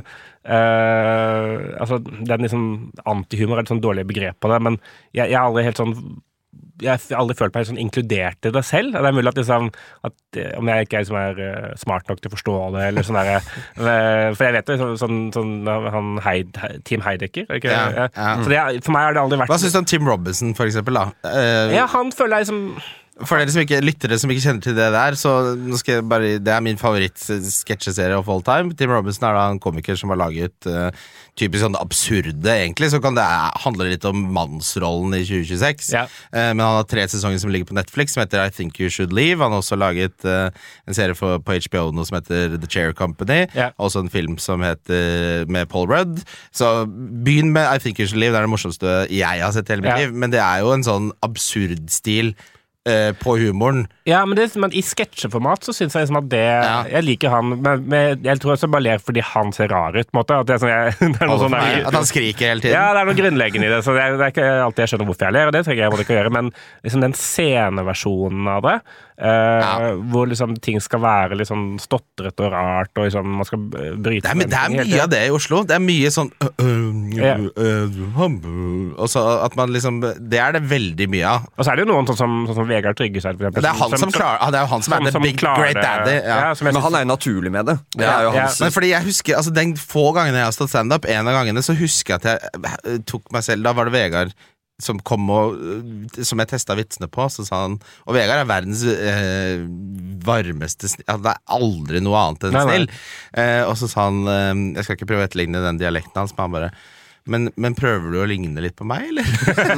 uh, altså, den liksom, antihumor er et sånn dårlig begrep på det, men jeg, jeg har aldri helt sånn, jeg har aldri følt meg sånn inkludert i det selv. Det er mulig at, liksom, at om jeg ikke er, liksom, er uh, smart nok til å forstå det, eller sånn der, uh, for jeg vet det, sånn, sånn han Heid, Team Heidecker, ikke? Ja, ja. Så det, for meg har det aldri vært... Hva synes du om Tim Robinson, for eksempel, da? Uh, ja, han føler jeg liksom... For dere som ikke, lyttere som ikke kjenner til det der, så nå skal jeg bare, det er min favoritt-sketsjeserie of all time. Tim Robinson er da en komiker som har laget uh, typisk sånn absurde, egentlig, så kan det handle litt om mannsrollen i tjue tjueseks. Ja. Uh, men han har tre sesonger som ligger på Netflix, som heter I Think You Should Leave. Han har også laget uh, en serie for, på H B O nå som heter The Chair Company, ja. Også en film som heter med Paul Rudd. Så begynn med I Think You Should Leave, det er det morsomste jeg har sett hele mitt ja. liv, men det er jo en sånn absurd stil på humoren. Ja, men, det, men i sketsjeformat så synes jeg liksom at det ja. Jeg liker han, men, men jeg tror jeg bare ler fordi han ser rar ut, på en måte. At, det er sånn, jeg, det er noe sånn der, at han skriker hele tiden. Ja, det er noe grunnleggende i det, så det er, det er ikke alltid jeg skjønner hvorfor jeg ler, og det trenger jeg må ikke gjøre, men liksom den sceneversjonen av det, uh, ja. hvor liksom ting skal være liksom stottret og rart, og liksom man skal bryte... Det er, det er mye av det i Oslo. Det er mye sånn... Uh, uh, ja. uh, uh, og så at man liksom... Det er det veldig mye av. Og så er det jo noen sånn som, sånn som Vegard Trygge, for eksempel. Det er han som, som klarer... Det er jo han som, som er the big great daddy. Ja. Ja, men han er jo naturlig med det. Det ja, er jo ja. hans... Men fordi jeg husker, altså den få gangene jeg har stått stand-up, en av gangene så husker jeg at jeg tok meg selv, da var det Vegard som kom og, som jeg testet vitsene på, så sa han, og Vegard er verdens eh, varmeste snill, altså, det er aldri noe annet enn snill. Eh, og så sa han, eh, jeg skal ikke prøve å etterligne den dialekten hans, men han bare, Men, men prøver du å ligne litt på meg, eller?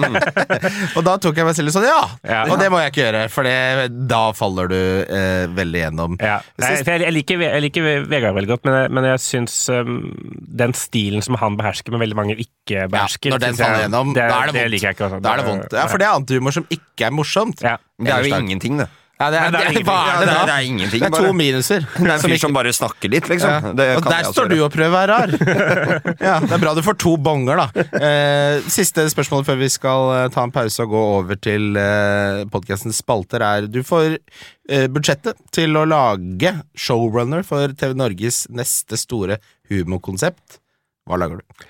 Og da tok jeg meg selv sånn, ja, ja. Og det må jeg ikke gjøre, for det, da faller du eh, veldig gjennom. Ja. Nei, jeg, jeg, liker, jeg liker Vegard veldig godt, men, men jeg synes um, den stilen som han behersker, med veldig mange ikke behersker, ja, når den faller gjennom, det, da er det vondt. Det liker jeg ikke. Da er det vondt. Ja, for det er antihumor som ikke er morsomt. Ja. Det er jo ingenting, det. Ja, det er, Nei, det er det, ingenting. hva er det Ja, da? det er ingenting, Det er bare. to minuser. Det er en fyr som bare snakker litt, liksom. Ja. Det Og kan der jeg også står du gjøre. og prøver å være rar. Ja, det er bra du får to bonger, da. Eh, siste spørsmål før vi skal eh, ta en pause og gå over til eh, podcastens spalter, er du får eh, budsjettet til å lage showrunner for T V Norges neste store humorkonsept. Hva lager du?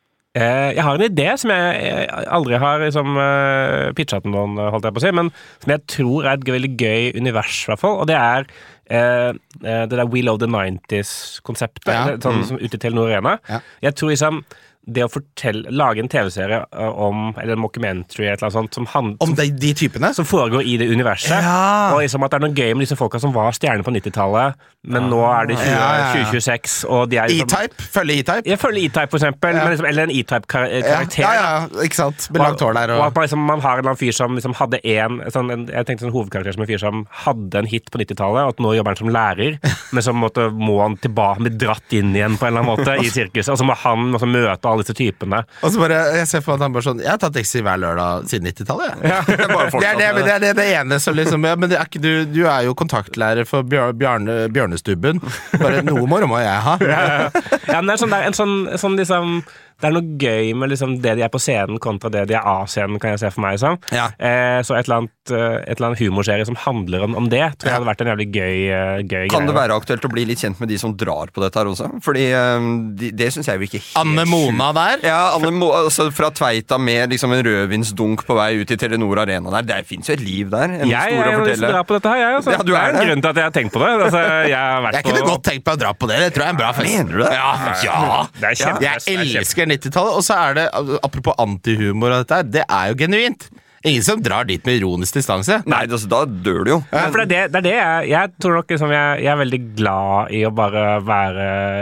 Eh, jeg har en idé som jeg, jeg aldri har liksom, uh, pitchet til noen, holdt jeg på å si, men som jeg tror er et veldig gøy univers, i hvert fall, og det er eh, eh, det der We Love the nineties-konseptet, Ja. eller sånn som ute i Telenor Arena. Ja. Jeg tror liksom det å fortelle, lage en T V-serie uh, om, eller en mockumentary, et eller annet sånt, som, hand, Om som, de, de typene? som foregår i det universet, Ja. og liksom at det er noe gøy med disse folka som var stjerner på nittitallet, men nå er det tjue, Ja, ja, ja. tjue tjueseks, og de er liksom... E-Type? Følge E-Type? Jeg følger E-Type, for eksempel, Ja. men liksom, eller en Ja, E-Type-karakter. ja, ja, ikke sant. Med langt hår der. Og Og... at man, liksom, man har en eller annen fyr som liksom hadde en, sånn, en Jeg tenkte sånn hovedkarakter som en fyr som hadde en hit på nittitallet, og at nå jobber han som lærer, men så måtte, må han tilbake, bli dratt inn igjen på en eller annen måte i sirkuset, og så må han også møte alle disse typene. Og så bare, jeg ser for meg at han bare sånn Jeg har tatt taxi hver lørdag siden nittitallet. jeg. Ja. Det er bare Det fortsatt er det, men det, er det, det ene som liksom ja, Men det er ikke, du, du er jo kontaktlærer for Bjør, Bjarne, Bjørnestubben. Bare noe moro må jeg ha. Ja, ja. Ja, men det er sånn, det er en sånn, sånn liksom det er noe gøy med liksom det de er på scenen kontra det de er av scenen, kan jeg se for meg. Liksom. Ja. Eh, så et eller, annet, eh, et eller annet humorserie som handler om, om det, tror jeg hadde vært en jævlig gøy, eh, gøy Kan det greie. være aktuelt å bli litt kjent med de som drar på dette her også? Fordi eh, de, det synes jeg virker helt Anne Mona der. Ja, Anne Mo altså fra Tveita med liksom en rødvinsdunk på vei ut i Telenor Arena der. Det finnes jo et liv der. En Jeg er historie å en av de som fortelle. drar på dette her, jeg. Altså. Ja, du er det er en det. grunn til at jeg har tenkt på det. Altså, jeg har vært Jeg kunne på... godt tenkt meg å dra på det. Det tror jeg er en bra fest. Mener du det? Ja, ja. Det er kjempe- Jeg det er kjempe- elsker nittitallet. Og så er det, apropos antihumor og dette her, det er jo genuint. Ingen som drar dit med ironisk distanse. Nei, altså, da dør du jo. Ja, for det er det, det, er det jeg, jeg tror nok liksom jeg, jeg er veldig glad i å bare være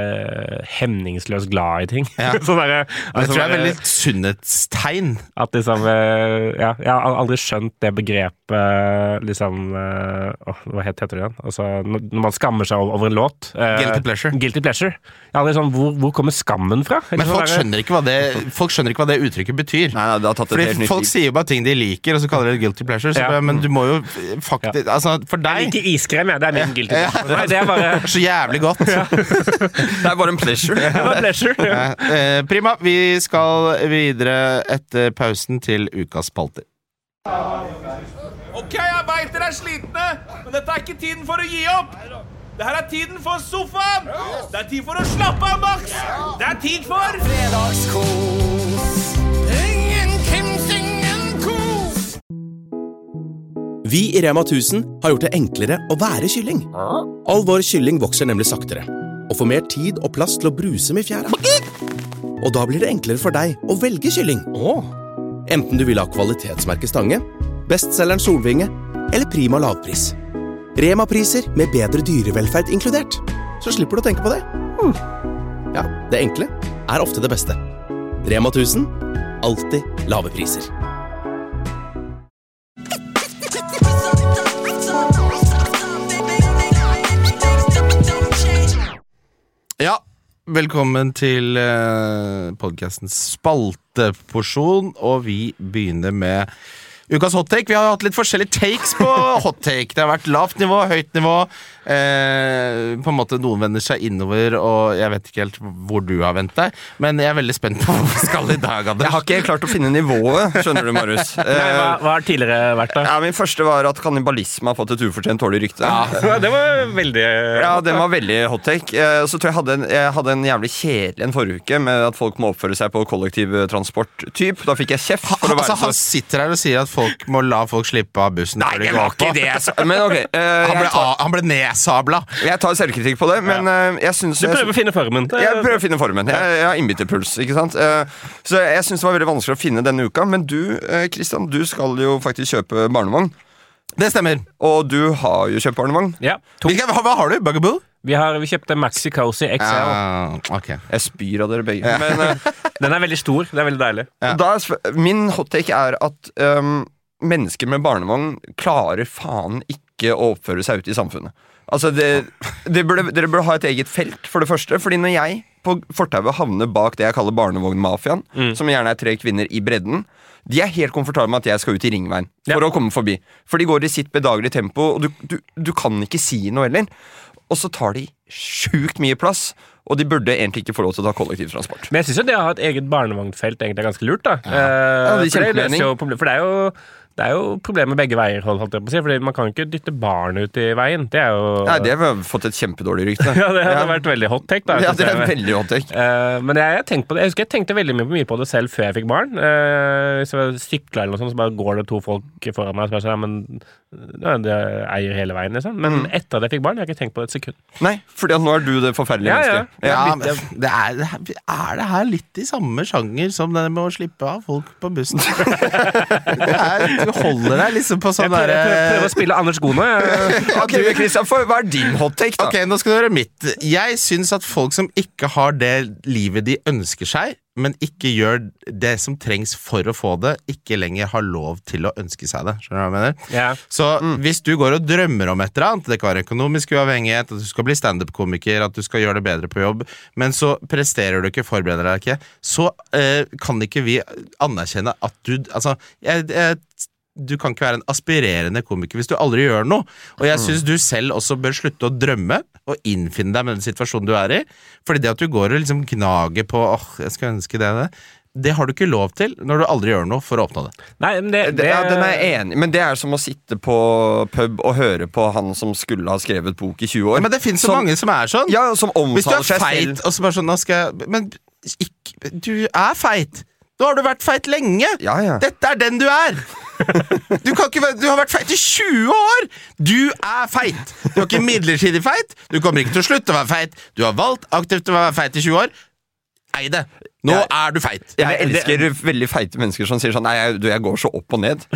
hemningsløst glad i ting. Ja. Sånn der, Det altså, tror jeg er bare- veldig sunnhetstegn. At liksom eh, Ja, jeg har aldri skjønt det begrepet liksom eh, åh, hva het- heter det igjen? Altså, når når man skammer seg over over en låt. eh, Guilty pleasure. Guilty pleasure. Jeg har aldri sånn, hvor, hvor kommer skammen fra? Eller Men sånn folk der- skjønner ikke hva det, folk skjønner ikke hva det uttrykket betyr. Nei, nei, det har tatt et helt Fordi nytt folk liv. sier jo bare ting de liker, og så kaller de det guilty pleasure. Så, Ja. Men du må jo faktisk altså, For Jeg deg liker iskrem, jeg. Det er min guilty Ja. pleasure. Nei, det er bare så jævlig godt. Det er bare en pleasure. det var pleasure. Ja. Eh, prima. Vi skal videre etter pausen til ukas spalter. Ok, jeg vet dere er slitne, men dette er ikke tiden for å gi opp. Det her er tiden for sofaen. Det er tid for å slappe av, Max. Det er tid for fredagskos. Ingen Kims, ingen kos. Vi i Rema tusen har gjort det enklere å være kylling. All vår kylling vokser nemlig saktere, og får mer tid og plass til å bruse med fjæra. Og da blir det enklere for deg å velge kylling. Enten du vil ha kvalitetsmerke Stange, bestselgeren Solvinge eller Prima lavpris. Rema-priser med bedre dyrevelferd inkludert. Så slipper du å tenke på det. Ja, det enkle er ofte det beste. Rema tusen, alltid lave priser. Ja, velkommen til uh, podcastens spalteporsjon, og vi begynner med ukas hot take. Vi har hatt litt forskjellige takes på hot take. Det har vært lavt nivå, høyt nivå. Eh, på en måte Noen vender seg innover, og jeg vet ikke helt hvor du har vendt deg. Men jeg er veldig spent på hvor vi skal i dag, Anders. Jeg har ikke klart å finne nivået, skjønner du, Marius. Nei, hva, Eh, hva har tidligere vært da? ja, Min første var at kannibalisme har fått et ufortjent dårlig rykte. Ja. Det var veldig Ja, den var veldig hot take. Eh, Så tror jeg hadde en, jeg hadde en jævlig kjedelig en forrige uke med at folk må oppføre seg på kollektivtransport-typ. Da fikk jeg kjeft for å Altså, være han sitter her og sier at folk må la folk slippe av bussen Nei, før de det går var ikke på. det jeg sa. Men ok, eh, Han ble, jeg tar, han ble nedsabla. jeg tar selvkritikk på det, men eh, jeg syns Du prøver å finne formen. Det- Jeg prøver å finne formen. Jeg, jeg har innbytterpuls, ikke sant? Eh, Så jeg syns det var veldig vanskelig å finne denne uka. Men du, eh, Christian, du skal jo faktisk kjøpe barnevogn. Det stemmer. Og du har jo kjøpt barnevogn. Ja, to. Hvilke, hva, hva har du? Bugaboo? Vi, har, vi kjøpte Maxi Cozy X L. Ja, ok. Jeg spyr av dere begge. Men eh, Den er veldig stor. Det er veldig deilig. da, er sp- min hot take er at um, mennesker med barnevogn klarer faen ikke å oppføre seg ute i samfunnet. Altså, det, det burde, Dere burde ha et eget felt, for det første. Fordi når jeg på fortauet havner bak det jeg kaller barnevognmafiaen, Mm. som gjerne er tre kvinner i bredden, De er helt komfortable med at jeg skal ut i ringveien for ja. å komme forbi. For de går i sitt bedaglige tempo, og du, du, du kan ikke si noe heller. Og så tar de sjukt mye plass. Og de burde egentlig ikke få lov til å ta kollektivtransport. Men jeg synes jo det å ha et eget barnevognfelt egentlig er ganske lurt, da. Ja, ja det for, det jo problem, for det er jo det er jo problem med begge veier, holdt jeg på å si, fordi man kan ikke dytte barn ut i veien. Det er jo... Nei, det har fått et kjempedårlig rykte. Ja, det har ja. vært veldig hot take, da. Ja, det er veldig hot take. Uh, men jeg, jeg, på det. jeg husker jeg tenkte veldig mye på, mye på det selv før jeg fikk barn. Uh, så jeg sykla eller noe sånt, så bare går det to folk foran meg, og så bare så, ja, men ja, det eier hele veien, liksom. Men mm. etter at jeg fikk barn, jeg har ikke tenkt på det et sekund. Nei, fordi at nå er du det forferdelige ja, mennesket. Ja, ja men det er, det er det her litt i samme sjanger som det med å slippe av folk på bussen. Det er, du holder deg liksom på sånn der... Jeg prøver, prøver å spille Anders Gone. Ok, Kristian, hva er din hot take da? Ok, nå skal du høre mitt. Jeg synes at folk som ikke har det livet de ønsker seg, men ikke gjør det som trengs for å få det, ikke lenger har lov til å ønske seg det. Skjønner du hva jeg mener? Ja. Så mm. hvis du går og drømmer om et eller annet, det kan være økonomisk uavhengighet, at du skal bli stand-up-komiker, at du skal gjøre det bedre på jobb, men så presterer du ikke, forbereder deg ikke, så eh, kan ikke vi anerkjenne at du, altså, jeg, jeg du kan ikke være en aspirerende komiker hvis du aldri gjør noe. Og jeg synes du selv også bør slutte å drømme og innfinne deg med den situasjonen du er i. Fordi det at du går og liksom gnager på åh, jeg skal ønske det, det det har du ikke lov til når du aldri gjør noe for å oppnå det. Nei, men det, det... Ja, den er jeg enig. Men det er som å sitte på pub og høre på han som skulle ha skrevet bok i tjue år. Ja, men det finnes så som, mange som er sånn. Ja, som omtaler seg selv. Hvis du er feit, og så bare sånn, nå skal jeg... Men ikke, du er feit. Da har du vært feit lenge. Ja, ja. Dette er den du er. Du, kan ikke, du har vært feit i tjue år. Du er feit. Du er ikke midlertidig feit. Du kommer ikke til å slutte å være feit. Du har valgt aktivt å være feit i tjue år. Ei det. Nå jeg, er du feit. Jeg elsker det, veldig feite mennesker som sier sånn, nei, jeg, du, jeg går så opp og ned.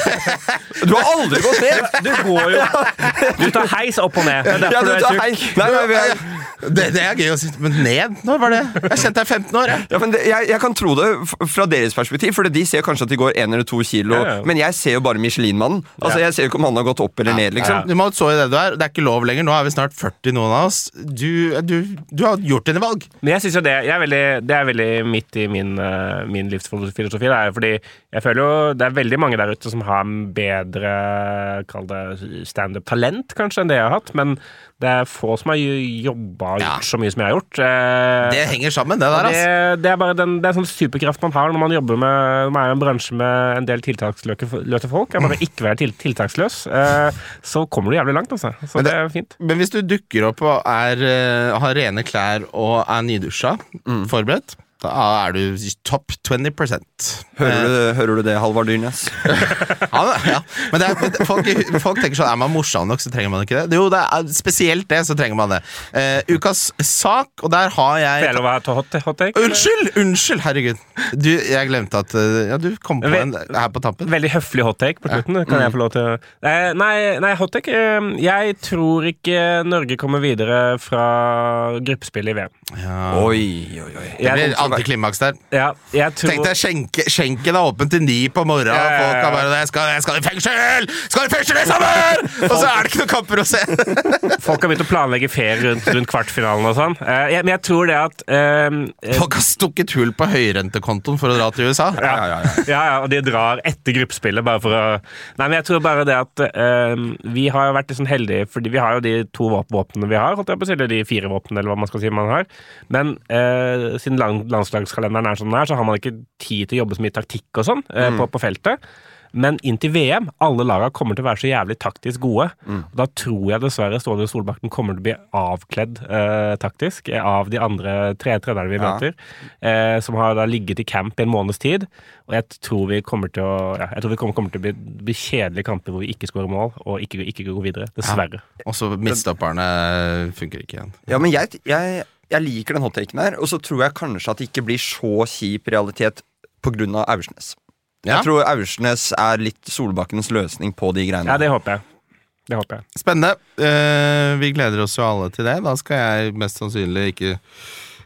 Du har aldri gått ned. Du går jo Du tar heis opp og ned. Det er ja, du du tar heis. Nei, nei, nei, det, det er gøy å si, men ned? Når var det? Jeg kjente deg femten år, jeg. Ja, men det, jeg, jeg kan tro det fra deres perspektiv, for de ser kanskje at de går en eller to kilo, ja, ja. Men jeg ser jo bare Michelin-mannen. Altså, jeg ser jo ikke om han har gått opp eller ned, liksom. Ja. Du må så i det du er. Det er ikke lov lenger. Nå er vi snart førti, noen av oss. Du, du, du har gjort dine valg. Men jeg synes jo det, jeg er veldig, det er veldig midt i min, uh, min livsfilosofi. Det er fordi jeg føler jo det er veldig mange der ute som har bedre, kall det stand-up-talent, kanskje, enn det jeg har hatt, men det er få som har jobbet og gjort ja. så mye som jeg har gjort. Eh, det henger sammen, det der, det, det er bare den, det er sånn superkraft man har når man jobber med, man er i en bransje med en del tiltaksløse folk, er bare ikke være til, tiltaksløs, eh, så kommer du jævlig langt, altså. Så det, det er fint. Men hvis du dukker opp og er, har rene klær og er nydusja, mm. forberedt, da er du topp twenty percent. Hører du, hører du det, Halvard Dyrnes? ja, ja, men det er, folk, folk tenker sånn, er man morsom nok, så trenger man ikke det. Jo, det er spesielt det, så trenger man det. Uh, ukas sak, og der har jeg... Får jeg lov å ta hot, hot take? Unnskyld, unnskyld, herregud. Du, jeg glemte at uh, ja, du kom på en her på tappen. Veldig høflig hot take på slutten, kan jeg få lov til å... Uh, nei, nei, hot take. Uh, jeg tror ikke Norge kommer videre fra gruppespill i V M. Ja. Oi, oi, oi. Det blir antiklimaks der. Ja, jeg tror... Tenk deg, skjenke, skjenken er åpen til ni på morgenen, ja, ja, ja. Folk har bare, jeg skal, jeg skal i fengsel! Skal i fengsel i sommer! Og så er det ikke noen kamper å se. Folk har begynt å planlegge ferie rundt, rundt kvartfinalen og sånn. Uh, jeg, men jeg tror det at... Uh, folk har stukket hull på høyrentekontoen for å dra til U S A. Ja, ja, ja. ja, ja og de drar etter gruppespillet bare for å... Nei, men jeg tror bare det at uh, vi har vært litt sånn heldige, fordi vi har jo de to våpnene vi har, holdt jeg på å si, eller de fire våpnene, eller hva man skal si man har. Men uh, siden land, landslagskalenderen er sånn her, så har man ikke tid til å jobbe så mye taktikk og sånn uh, mm. på, på feltet. Men inntil V M, alle laga kommer til å være så jævlig taktisk gode. Mm. Da tror jeg dessverre Ståle Solbakken kommer til å bli avkledd eh, taktisk av de andre tre trenerne vi ja. møter, eh, som har da ligget i camp i en måneds tid. Og jeg tror vi kommer til å, ja, jeg tror vi kommer, kommer til å bli, bli kjedelige kamper hvor vi ikke skårer mål, og ikke, ikke går videre. Dessverre. Ja. Og så midtstopperne funker ikke igjen. Ja, men jeg, jeg, jeg liker den hot-taken her, og så tror jeg kanskje at det ikke blir så kjip realitet på grunn av Aursnes. Ja. Jeg tror Aursnes er litt Solbakkens løsning på de greiene. Ja, det håper jeg. Det håper jeg. Spennende. Uh, vi gleder oss jo alle til det. Da skal jeg mest sannsynlig ikke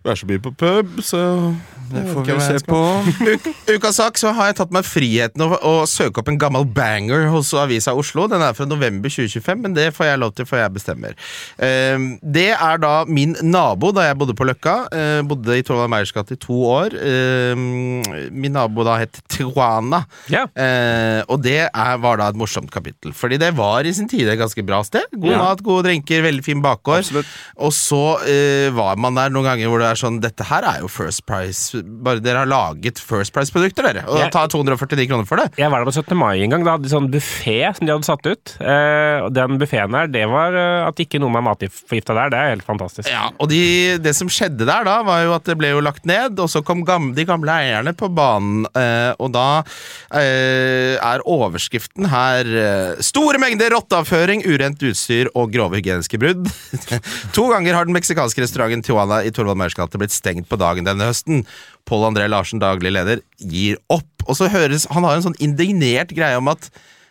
være så mye på pub, så Det får vi se på. Ukas sak, så har jeg tatt meg friheten å, å søke opp en gammel banger hos Avisa Oslo. Den er fra november tjue tjuefem, men det får jeg lov til, for jeg bestemmer. Uh, det er da min nabo da jeg bodde på Løkka. Uh, bodde i Torvald Meyers gate i to år. Uh, min nabo da het Tijuana. Ja. Uh, og det er, var da et morsomt kapittel, fordi det var i sin tid et ganske bra sted. God Ja. mat, gode drinker, veldig fin bakgård. Absolutt. Og så uh, var man der noen ganger hvor det er sånn, dette her er jo First Price, bare dere har laget First Price-produkter, dere, og Ja. tar to hundre og førtini kroner for det. Jeg var der på syttende mai en gang, da hadde de sånn buffet som de hadde satt ut. Eh, og den buffeten her, det var uh, at ikke noe med matforgifta der, det er helt fantastisk. Ja, og de, det som skjedde der da, var jo at det ble jo lagt ned, og så kom gamle, de gamle eierne på banen, eh, og da eh, er overskriften her eh, store mengder rotteavføring, urent utstyr og grove hygieniske brudd. To ganger har den meksikanske restauranten Tijuana i Torvald Meyers gate blitt stengt på dagen denne høsten. Pål André Larsen, daglig leder, gir opp. Og så høres, han har en sånn indignert greie om at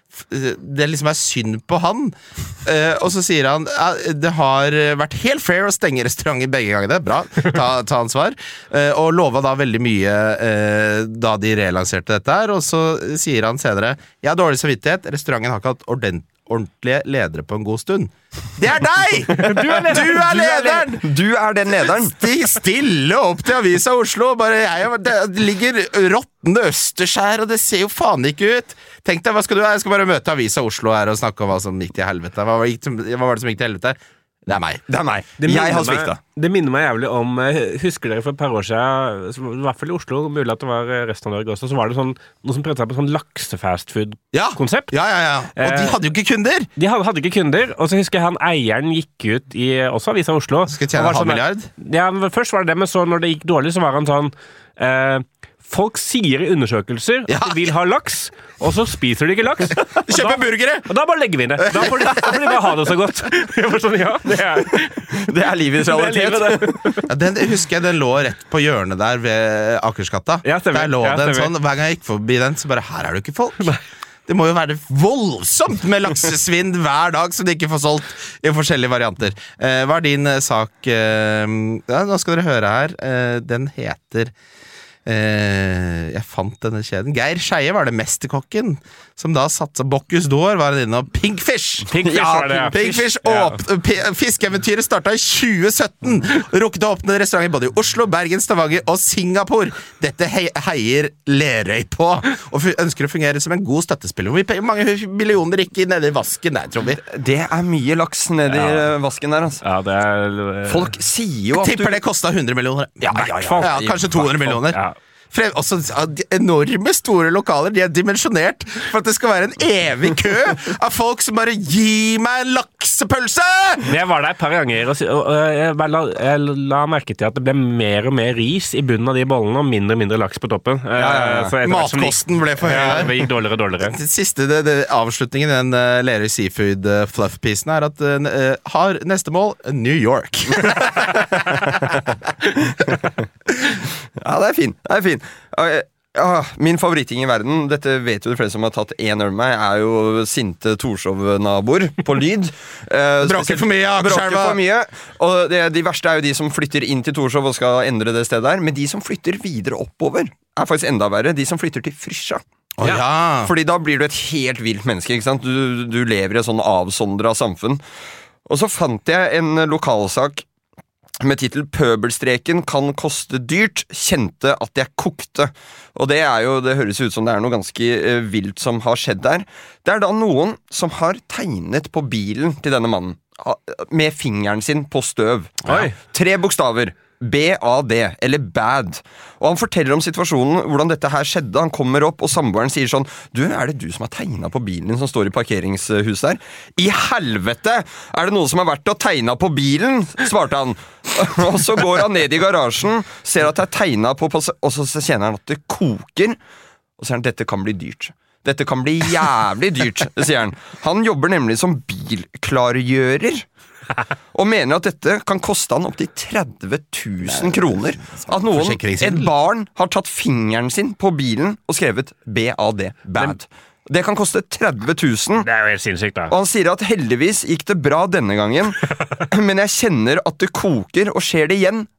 det liksom er synd på han. Eh, og så sier han ja, det har vært helt fair å stenge restauranter begge gangene. Bra, ta, ta ansvar. Eh, og lova da veldig mye eh, da de relanserte dette her. Og så sier han senere jeg har dårlig samvittighet, restauranten har ikke hatt ordent, ordentlige ledere på en god stund. Det er deg! Du er lederen! Du er lederen! Du er den lederen. De stille opp til Avisa Oslo. Bare jeg, det ligger råttende Østerskjær, og det ser jo faen ikke ut. Tenk deg, hva skal du ha? Jeg skal bare møte Avisa Oslo her og snakke om hva som gikk til helvete. Hva var, gikk, hva var det som gikk til helvete? Det er meg. Det er meg. Det minner Jeg har meg- svikta. Det minner meg jævlig om eh, Husker dere for et par år siden, så- i hvert fall i Oslo, mulig at det var eh, resten av Norge også, så var det sånn, noe som prøvde seg på sånn laksefastfood-konsept. Ja, ja, ja. Og de Eh, hadde jo ikke kunder! De hadde, hadde ikke kunder, og så husker jeg han eieren gikk ut i også Avisa Oslo. Skal tjene og var halv sånn- milliard? Ja, men først var det det, men så når det gikk dårlig, så var han sånn eh, Folk sier i undersøkelser Ja. at de vil ha laks, og så spiser de ikke laks. Og Kjøper da- burgere! Og da bare legger vi inn det. Da får de, da får de bare ha det så godt. Jeg var sånn, ja, det er, Det er livets det er realitet. livet, det. Ja, den husker jeg, den lå rett på hjørnet der ved Akersgata. Ja, stemmer. Der lå Ja, den stemmer. sånn, hver gang jeg gikk forbi den, så bare, her er det jo ikke folk. Det må jo være voldsomt med laksesvinn hver dag, så de ikke får solgt i forskjellige varianter. Eh, hva er din eh, sak? Eh, ja, nå skal dere høre her. Eh, den heter... Eh, jeg fant denne kjeden. Geir Skeie var det mesterkokken, som da satsa Bocuse d'Or, var inne og Pinkfish. Pinkfish ja, var det, ja. Pinkfish Ja. åp- P- Fiskeeventyret starta i tjue sytten. Rukket å åpne restauranter både i Oslo, Bergen, Stavanger og Singapore. Dette hei heier Lerøy på, og fu- ønsker å fungere som en god støttespiller. Hvor mye- mange millioner gikk nede i vasken der, tror vi. Det er mye laks nedi Ja. eh, vasken der, altså. Ja, det er Folk sier jo at Tipper du det kosta hundre millioner. Ja, ja, ja. Ja, kanskje to hundre millioner. Ja. Frem, også, ja, de enorme store lokaler. De er dimensjonert for at det skal være en evig kø av folk som bare gir meg en laksepølse! Jeg var der et par ganger, og, si- og, og jeg, bare la, jeg la merke til at det ble mer og mer ris i bunnen av de bollene, og mindre og mindre laks på toppen. ja, ja. Så etter hvert som det gikk- Matkosten ble for høy Ja, der. det gikk dårligere og dårligere. Det siste det, det, avslutningen i den uh, Lerøy Seafood uh, Fluff-pisen er at uh, har neste mål New York. Ja, det er fin. Det er fin. Ah, ah, min favoritting i verden, dette vet jo de fleste som har tatt én øl med meg, er jo sinte Torshov-naboer på lyd. Eh, Bråker spesielt- for mye, Akerselva. Bråker for mye. Og det, de verste er jo de som flytter inn til Torshov og skal endre det stedet der. Men de som flytter videre oppover, er faktisk enda verre. De som flytter til Frysja. Å ja. Fordi da blir du et helt vilt menneske, ikke sant? Du, du lever i et sånn avsondra samfunn. Og så fant jeg en lokalsak med titel «Pøbelstreken kan koste dyrt, kjente at jeg kokte». Og det er jo, det høres ut som det er noe ganske eh, vilt som har skjedd der. Det er da noen som har tegnet på bilen til denne mannen, ah, med fingeren sin på støv. Oi. Tre bokstaver. B A D, eller bad. Og han forteller om situasjonen, hvordan dette her skjedde. Han kommer opp, og samboeren sier sånn: Du, er det du som har tegnet på bilen din som står i parkeringshuset der? I helvete! Er det noen som har vært og tegnet på bilen? Svarte han. Og så går han ned i garasjen, ser at det er tegnet på, og så kjenner han at det koker. Og så sier han, dette kan bli dyrt. Dette kan bli jævlig dyrt, sier han. Han jobber nemlig som bilklargjører. Og mener at dette kan koste han opp til tretti tusen kroner. At noen, et Forsikringssvindel. barn, har tatt fingeren sin på bilen og skrevet B A D, bad. Det kan koste tretti tusen. Det er jo helt sinnssykt, da. Og han sier at heldigvis gikk det bra denne gangen, men jeg kjenner at det koker, og skjer det igjen,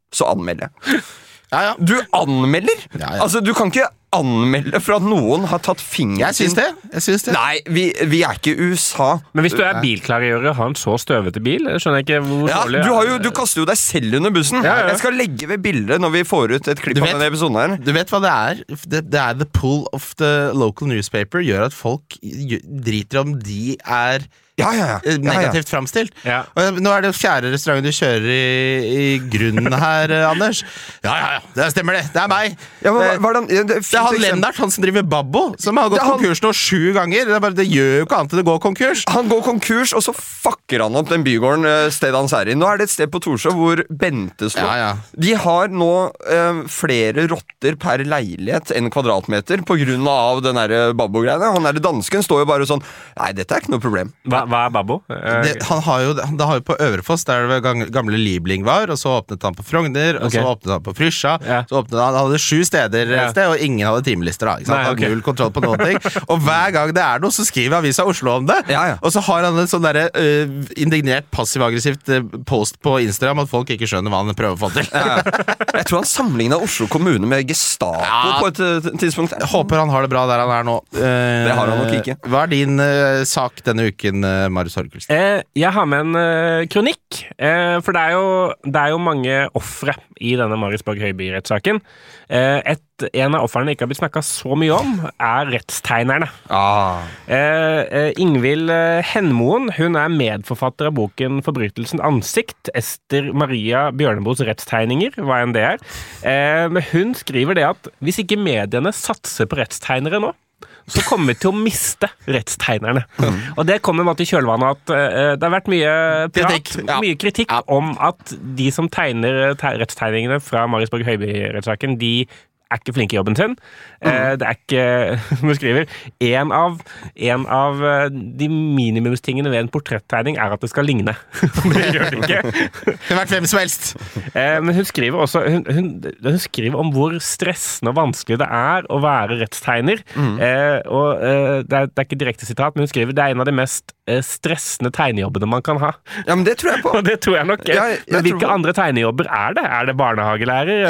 så anmelder jeg. Ja, ja. Du anmelder? Ja, ja. Altså, du kan ikke anmelde for at noen har tatt fingeren Jeg syns det. Jeg syns det. Nei, vi, vi er ikke i U S A. Men hvis du er bilklargjører og har en så støvete bil, skjønner jeg ikke hvor Ja, dårlig du, har jo, du kaster jo deg selv under bussen. Ja, ja. Jeg skal legge ved bildet når vi får ut et klipp Du av vet- denne episoden her. Du vet hva det er? Det, det er the pull of the local newspaper gjør at folk gjør- driter om de er Ja, ja, ja. eh, ja, ja. negativt framstilt. Ja. Og nå er det fjerde restaurant du kjører i, i grunnen her, eh, Anders. Ja, ja, ja, det stemmer det. Det er meg. Ja, men, hva, det, hva er det, ja, det, er det er fint han eksempel. Lennart, han som driver Babbo, som har gått Det er han- konkurs nå sju ganger. Det, er bare, det gjør jo ikke annet enn å gå konkurs. Han går konkurs, og så fucker han opp den bygården eh, stedet hans er i. Nå er det et sted på Torshov hvor Bente slår. Ja, ja. De har nå eh, flere rotter per leilighet enn kvadratmeter på grunn av den der Babbo-greiene. Han der dansken står jo bare sånn Nei, dette er ikke noe problem. Hva, hva er Babbo? Eh, Det, han har jo, det har jo på Øverfoss, der det gang- gamle Liebling var, og så åpnet han på Frogner, og Ok. så åpnet han på Frysja. Ja. Så åpnet han, han hadde sju steder et Ja. sted, og ingen hadde timelister. Da, ikke sant? Nei, Han ok. hadde null kontroll på noen ting. Og hver gang det er noe, så skriver Avisa Oslo om det. Ja, ja. Og så har han en sånn derre øh, indignert, passiv-aggressivt øh, post på Instagram at folk ikke skjønner hva han prøver å få til. Ja, ja. Jeg tror han sammenlignet Oslo kommune med Gestapo Ja. på et eh, tidspunkt. Jeg håper han har det bra der han er nå. Eh, Det har han nok ikke. Hva er din øh, sak denne uken, uh, Marius Horkelsen? Eh, jeg har med en eh, kronikk, eh, for det er, jo, det er jo mange offre i denne Mariusborg Høiby-rettssaken. Eh, et, en av offerne det ikke har blitt snakket så mye om, er rettstegnerne. Ah. Eh, eh, Ingvild eh, Henmoen, hun er medforfatter av boken Forbrytelsen ansikt, Ester Maria Bjørneboes rettstegninger, hva enn det er. Eh, men hun skriver det at hvis ikke mediene satser på rettstegnere nå, så kommer vi til å miste rettstegnerne. Mm. Og det kommer til kjølvannet at uh, det har vært mye prat, Kritikk, ja. mye kritikk Ja. om at de som tegner te rettstegningene fra Mariusborg Høiby-rettssaken, de er ikke flinke i jobben sin. Mm. Eh, det er ikke, som du skriver, en av, en av eh, de minimumstingene ved en portrettegning er at det skal ligne. Det gjør det ikke. Kunne vært hvem som helst. Eh, men hun skriver også hun, hun, hun skriver om hvor stressende og vanskelig det er å være rettstegner. Mm. Eh, og eh, det, er, det er ikke direkte sitat, men hun skriver det er en av de mest eh, stressende tegnejobbene man kan ha. Ja, men det tror jeg på. Og det tror jeg nok. eh. Ja, jeg- jeg men tror hvilke på- andre tegnejobber er det? Er det barnehagelærer?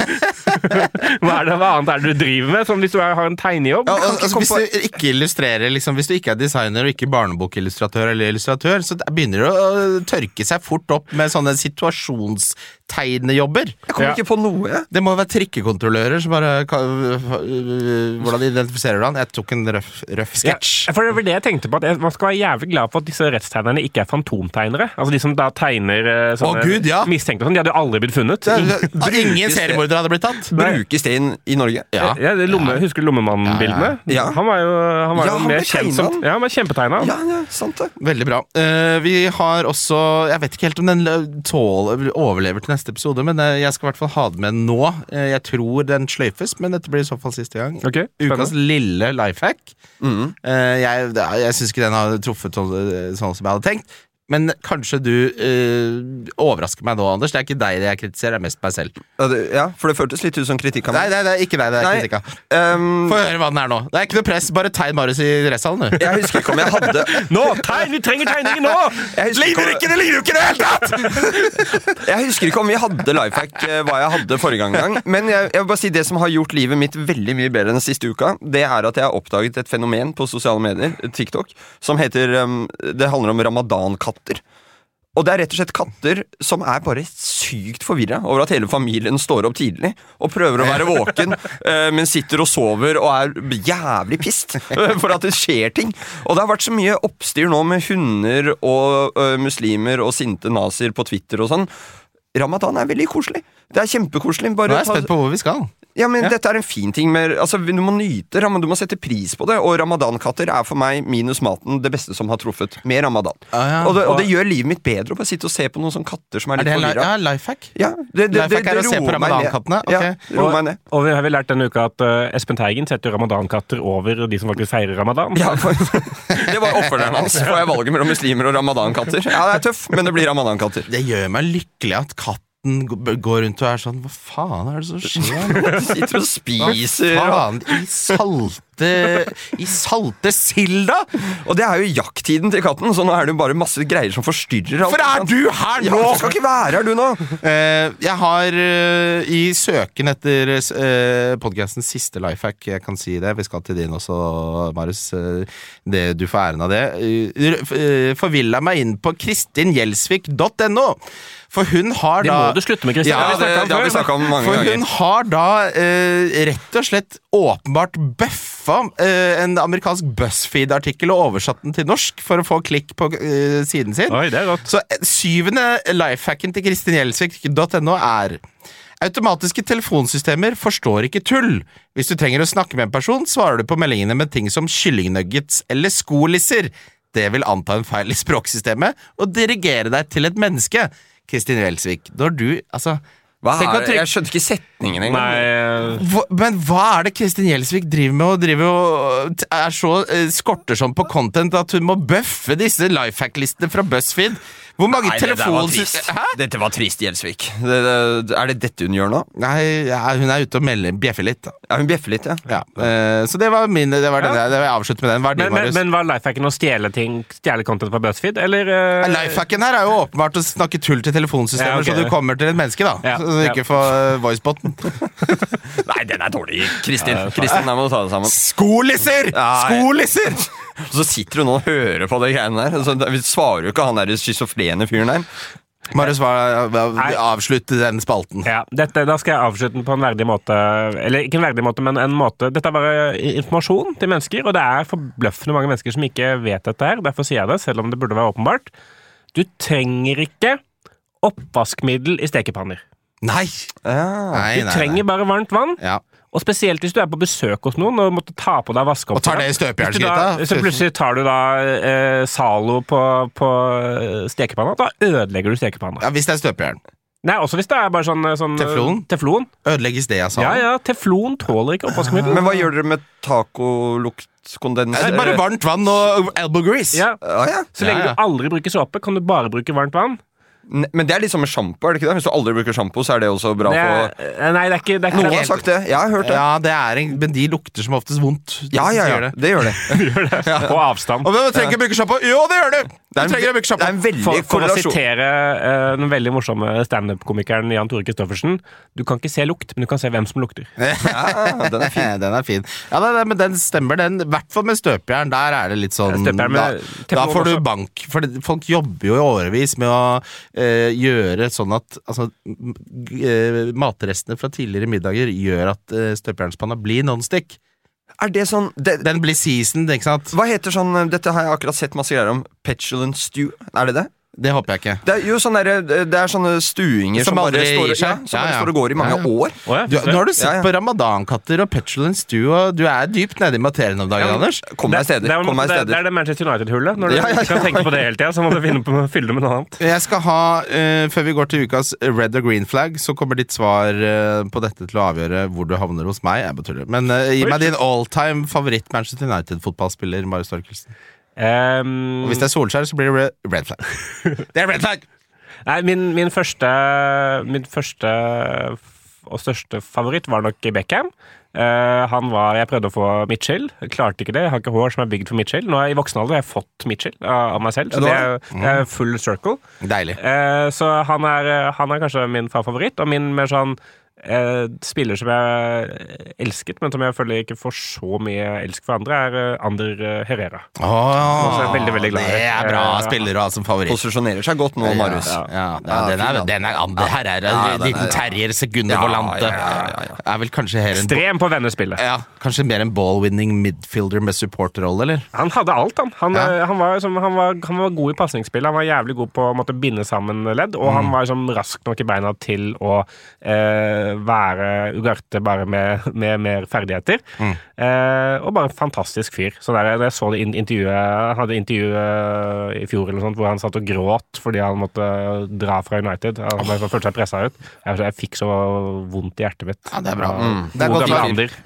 Eh, hva, er det, hva annet er det du driver med? Som hvis du er, har en tegnejobb? Ja, Kan og, ikke altså, komme hvis du ikke illustrerer liksom, Hvis du ikke er designer og ikke barnebokillustratør eller illustratør, så begynner det å tørke seg fort opp med sånne situasjonstegnejobber. Jeg kommer Ja. ikke på noe. Jeg. Det må være trikkekontrollører som bare Hvordan identifiserer du han? Jeg tok en røff, røff Ja, sketsj. for det var det jeg tenkte på, at jeg- man skal være jævlig glad for at disse rettstegnerne ikke er fantomtegnere. Altså de som da tegner eh, sånne Å, Gud, ja. mistenkte og sånn, de hadde jo aldri blitt funnet. Ingen seriemordere hadde blitt tatt. Brukes det inn i Norge? Ja. Ja, det lomme, Husker du Lommemannen-bildene? Ja, ja. Han var jo, han var Ja, jo han mer ble kjent som tegnet. Ja, han var kjempetegna. Ja, ja, sant det. Veldig bra. Eh, vi har også Jeg vet ikke helt om den tål, overlever til neste episode, men eh, jeg skal i hvert fall ha det med nå. Eh, jeg tror den sløyfes, men dette blir i så fall siste gang. Ok, spennende. Ukas lille lifehack. Mm. Eh, jeg det er- jeg syns ikke den har truffet sånn, sånn som jeg hadde tenkt. Men kanskje du eh, overrasker meg nå, Anders. Det er ikke deg jeg kritiserer, det er mest meg selv. Ja, det, ja, for det føltes litt ut som kritikk av Nei, meg. nei, det er ikke deg det er Nei, kritikk av. ehm, Få høre hva den er nå. Det er ikke noe press, bare tegn Marius i rettsalen, du. jeg husker ikke om jeg hadde Nå! Tegn! Vi trenger tegninger nå! Jeg husker ikke, om- det ligner jo ikke i det hele tatt! Jeg husker ikke om vi hadde lifehack eh, hva jeg hadde forrige gang, gang. Men jeg, jeg vil bare si det som har gjort livet mitt veldig mye bedre den siste uka, det er at jeg har oppdaget et fenomen på sosiale medier, TikTok, som heter um, Det handler om ramadankatter. Og det er rett og slett katter som er bare sykt forvirret over at hele familien står opp tidlig og prøver å være våken, eh, men sitter og sover og er jævlig pist eh, for at det skjer ting. Og det har vært så mye oppstyr nå med hunder og eh, muslimer og sinte nazier på Twitter og sånn. Ramadan er veldig koselig. Det er kjempekoselig. Bare Nå er jeg ta- spent på hvor vi skal. Ja, men Ja. dette er en fin ting med, altså, Du må nyte, du må sette pris på det. Og ramadankatter er for meg minus maten det beste som har truffet med ramadan. Ah, ja. og, det, og det gjør livet mitt bedre å bare sitte og se på noen sånne katter som er Er litt det en li forvirra. ja, life hack? Ja, det, det, det, Lifehack er å det se på roer meg ned. ramadankattene? Ja, Ok. det roer meg ned. Og vi har vel lært denne uka at uh, Espen Teigen setter jo ramadankatter over de som faktisk feirer ramadan. Ja, for, det var offeren hans. Får jeg valget mellom muslimer og ramadankatter? Ja, det er tøff, men det blir ramadankatter. Det gjør meg lykkelig at katt katten g- går rundt og er sånn, hva faen er det som skjer nå? Sitter og spiser. Hva faen, i salte, i salte silda? Og det er jo jakttiden til katten, så nå er det jo bare masse greier som forstyrrer alt. Hvorfor er du her Ja, nå? du skal ikke være her du nå. Eh, jeg har eh, i søken etter uh, podcastens siste lifehack, jeg kan si det, vi skal til din også, Marius, uh, det, du får æren av det, uh, uh, forvilla meg inn på kristin gjelsvik punktum no, for hun har Det da... må du slutte med, Kristian. Ja, Ja, det, det har vi snakket om mange For ganger. hun har da eh, rett og slett åpenbart bøffa eh, en amerikansk BuzzFeed-artikkel og oversatt den til norsk for å få klikk på eh, siden sin. Oi, det er godt. Så eh, syvende lifehacken til kristin gjelsvik punktum no er: automatiske telefonsystemer forstår ikke tull. Hvis du trenger å snakke med en person, svarer du på meldingene med ting som kyllingnuggets eller skolisser. Det vil anta en feil i språksystemet og dirigere deg til et menneske. Kristin Gjelsvik, når du, altså Hva tenk å er, trykke- jeg skjønte ikke setningen engang. Nei, Hva, men hva er det Kristin Gjelsvik driver med og driver og t- er så eh, skorter sånn på content at hun må bøffe disse lifehack-listene fra BuzzFeed? Hvor mange Nei, det der var trist. telefons... Hæ? Dette var trist, Gjelsvik. Det, det, er det dette hun gjør nå? Nei, ja, hun er ute og melder, bjeffer litt da. Ja, hun bjeffer litt, ja. Ja, eh, så det var min, det var den Ja. jeg, det var jeg avslutter med den. Hva er det, men, men, Marius? men var lifehacken å stjele ting, stjele content fra BuzzFeed, eller? eh, Lifehacken her er jo åpenbart å snakke tull til telefonsystemer, Ja, ok. så du kommer til et menneske da, Ja, så du ja. ikke får uh, voiceboten. Nei, den er dårlig, Kristin. Kristin, der må du ta det sammen. Skolisser! Ja, Skolisser! Og så sitter hun og hører på de greiene der. Så vi svarer jo ikke han der schizofrene fyren der. Marius, hva- hva- Nei. avslutte den spalten. Ja, dette, da skal jeg avslutte den på en verdig måte. Eller ikke en verdig måte, men en måte. Dette er bare informasjon til mennesker, og det er forbløffende mange mennesker som ikke vet dette her. Derfor sier jeg det, selv om det burde være åpenbart. Du trenger ikke oppvaskmiddel i stekepanner. Nei! Ja. Nei, Du nei, trenger bare varmt vann. Ja. Og spesielt hvis du er på besøk hos noen og måtte ta på deg vaskeopp. Og tar det i støpejernsgryta. Så plutselig tar du da eh, Zalo på, på stekepanna. Da ødelegger du stekepanna. Ja, hvis det er støpejern. Nei, også hvis det er bare sånn, sånn Teflon? teflon. Ødelegges det, altså. Ja, ja, teflon tåler ikke oppvaskmiddel. Men hva gjør dere med tacolukt-kondens? Det er bare varmt vann og elbow grease. Ja, Ja, ja. så lenge Ja, ja. du aldri bruker såpe, kan du bare bruke varmt vann. Ne- Men det er litt som med shampoo, er det ikke det? Hvis du aldri bruker shampoo, så er det også bra Det er, for nei, det er ikke, det er ikke Noen har sagt det. Jeg har hørt det. Ja, det er en, men de lukter som oftest vondt. de Ja, ja, som ja. sier det. Det gjør det. på avstand. Og men, trenger ikke bruke shampoo. Jo, det gjør du! Du Det er en, trenger å bruke det er shampoo. en veldig For, for å korrelasjon. sitere eh, den veldig morsomme stand-up-komikeren Jan Tore Kristoffersen, du kan ikke se lukt, men du kan se hvem som lukter. Ja, den er fin. Den er fin. Ja, det, det, men den stemmer, den. I hvert fall med støpejern. Der er det litt sånn Støpejern da, med da teflon får du også. bank. For det, folk jobber jo i årevis med å eh, gjøre sånn at altså, m- g- eh, matrestene fra tidligere middager gjør at eh, støpejernspanna blir non-stick. Er det sånn det, Den blir seasoned, ikke sant? Hva heter sånn Dette har jeg akkurat sett masse greier om. Petulant stew. Er det det? Det håper jeg ikke. Det er jo sånne, der, det er sånne stuinger Som som, bare aldri står, gir seg. ja, som Ja, bare ja. står og går i mange Ja, ja. år. Å, ja, Du, nå har du sett Ja, ja. på ramadankatter og petulant stew, og du er dypt nede i materien om dagen, Anders. Kom deg steder. Det, er, Kom meg det, det steder. er det Manchester United-hullet. Når du Ja, ja, ja. ikke kan tenke på det hele tida, så må du finne på, fylle det med noe annet. Jeg skal ha, eh, Før vi går til ukas red og green flag, så kommer ditt svar eh, på dette til å avgjøre hvor du havner hos meg. Jeg bare tuller. Men eh, gi Oi. meg din all-time favoritt Manchester United-fotballspiller, Marius Torkelsen. Um, Og hvis det er Solskjær, så blir det red, red flag. Det er red flag! Nei, min, min første Min første og største favoritt var nok Beckham. Eh, han var, Jeg prøvde å få Mitchell. Jeg klarte ikke det. Jeg har ikke hår som er bygd for Mitchell. Nå er jeg I voksen alder har jeg fått Mitchell av, av meg selv, så Ja, du det har er, det er full circle. Deilig. Eh, så han er, han er kanskje min favoritt, og min mer sånn eh, spiller som jeg elsket, men som jeg føler ikke får så mye elsk for andre, er eh, Ander eh, Herrera. Åh, Også er jeg veldig, veldig glad i. det er bra Eh, spiller å ha som favoritt. Posisjonerer seg godt nå, Marius. Ja, ja, ja, den er, den er Ander Herrera. Ja, En den liten er- terrier, sekunder Ja, volante. ja, ja, ja, ja. Er vel kanskje her en Ekstrem på vennespillet. ja, kanskje mer en ball-winning midfielder med supporterrolle, eller? Han hadde alt, han. Han, Ja. eh, han, var, som, han, var, han var god i pasningsspill. Han var jævlig god på å måtte binde sammen ledd, og Mm. han var liksom, rask nok i beina til å eh, være Ugarte bare med, med mer ferdigheter. Mm. Eh, og bare en fantastisk fyr. Så der, jeg så det in- intervjuet Han hadde intervju eh, i fjor eller noe sånt, hvor han satt og gråt fordi han måtte dra fra United. Han oh. følte seg pressa ut. Jeg, jeg fikk så vondt i hjertet mitt. Ja, det er bra. Mm. Det er God godt gamle å- Ander.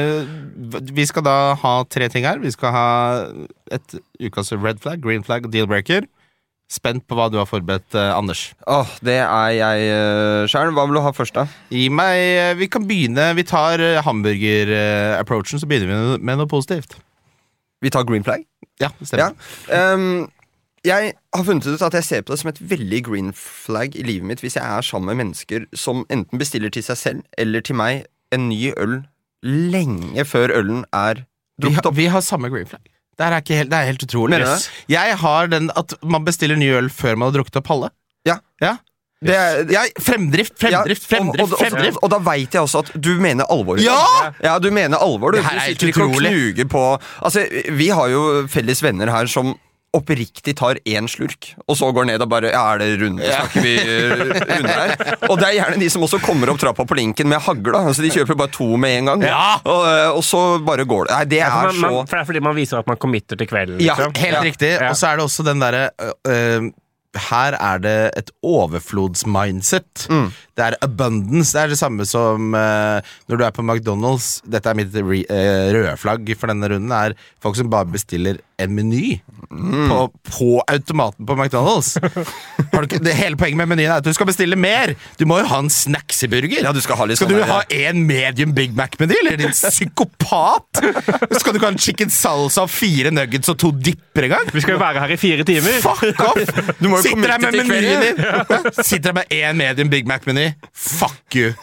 Eh, vi skal da ha tre ting her. Vi skal ha et ukas red flag, green flag og deal breaker. Spent på hva du har forberedt, eh, Anders. Åh, det er jeg uh, selv. Hva vil du ha først da? Gi meg, eh, vi kan begynne, vi tar eh, hamburger-approachen, så begynner vi med noe positivt. Vi tar green flag? Ja, det stemmer. Ja. Um, jeg har funnet ut at jeg ser på det som et veldig green flag i livet mitt hvis jeg er sammen med mennesker som enten bestiller til seg selv eller til meg en ny øl lenge før ølen er Vi, drukket har, opp. vi har samme green flag. Det er, ikke helt, det er helt utrolig. Mener du Yes. Jeg har den at man bestiller ny øl før man har drukket opp halve. Ja. Ja. Det er, Ja, fremdrift, fremdrift, Ja, fremdrift, og, og, og, fremdrift. og, og da vet jeg også at du mener alvor. Ja! Ja, du mener alvor. Du, Det her du er helt sitter ikke og utrolig. knuger på. Altså, vi har jo felles venner her som oppriktig tar én slurk, og så går ned og bare Ja, er det runde? Snakker vi uh, runde her? Og det er gjerne de som også kommer opp trappa på linken med hagla. Altså, de kjøper bare to med en gang. Ja! Og, uh, og så bare går det. Nei, det Ja, for er man, man, så for det er fordi man viser at man committer til kvelden. Ja, Liksom. Helt Ja. riktig. Ja. Og så er det også den derre øh, øh, her er det et overflodsmindset. Mm. Det er abundance. Det er det samme som uh, når du er på McDonald's. Dette er mitt re, uh, røde flagg for denne runden. Er folk som bare bestiller en meny Mm. på, på automaten på McDonald's. Har du ikke, det hele poenget med menyen er at du skal bestille mer. Du må jo ha en snackseburger. Ja, du skal ha litt Skal sånn du der, ha en medium Big Mac-meny, eller din psykopat? Skal du ikke ha en chicken salsa og fire nuggets og to dipper en gang? Vi skal jo være her i fire timer. Fuck off! Du må jo Sitter der committe med til menyen kvelden. din. Sitter der med en medium Big Mac-meny. Fuck you.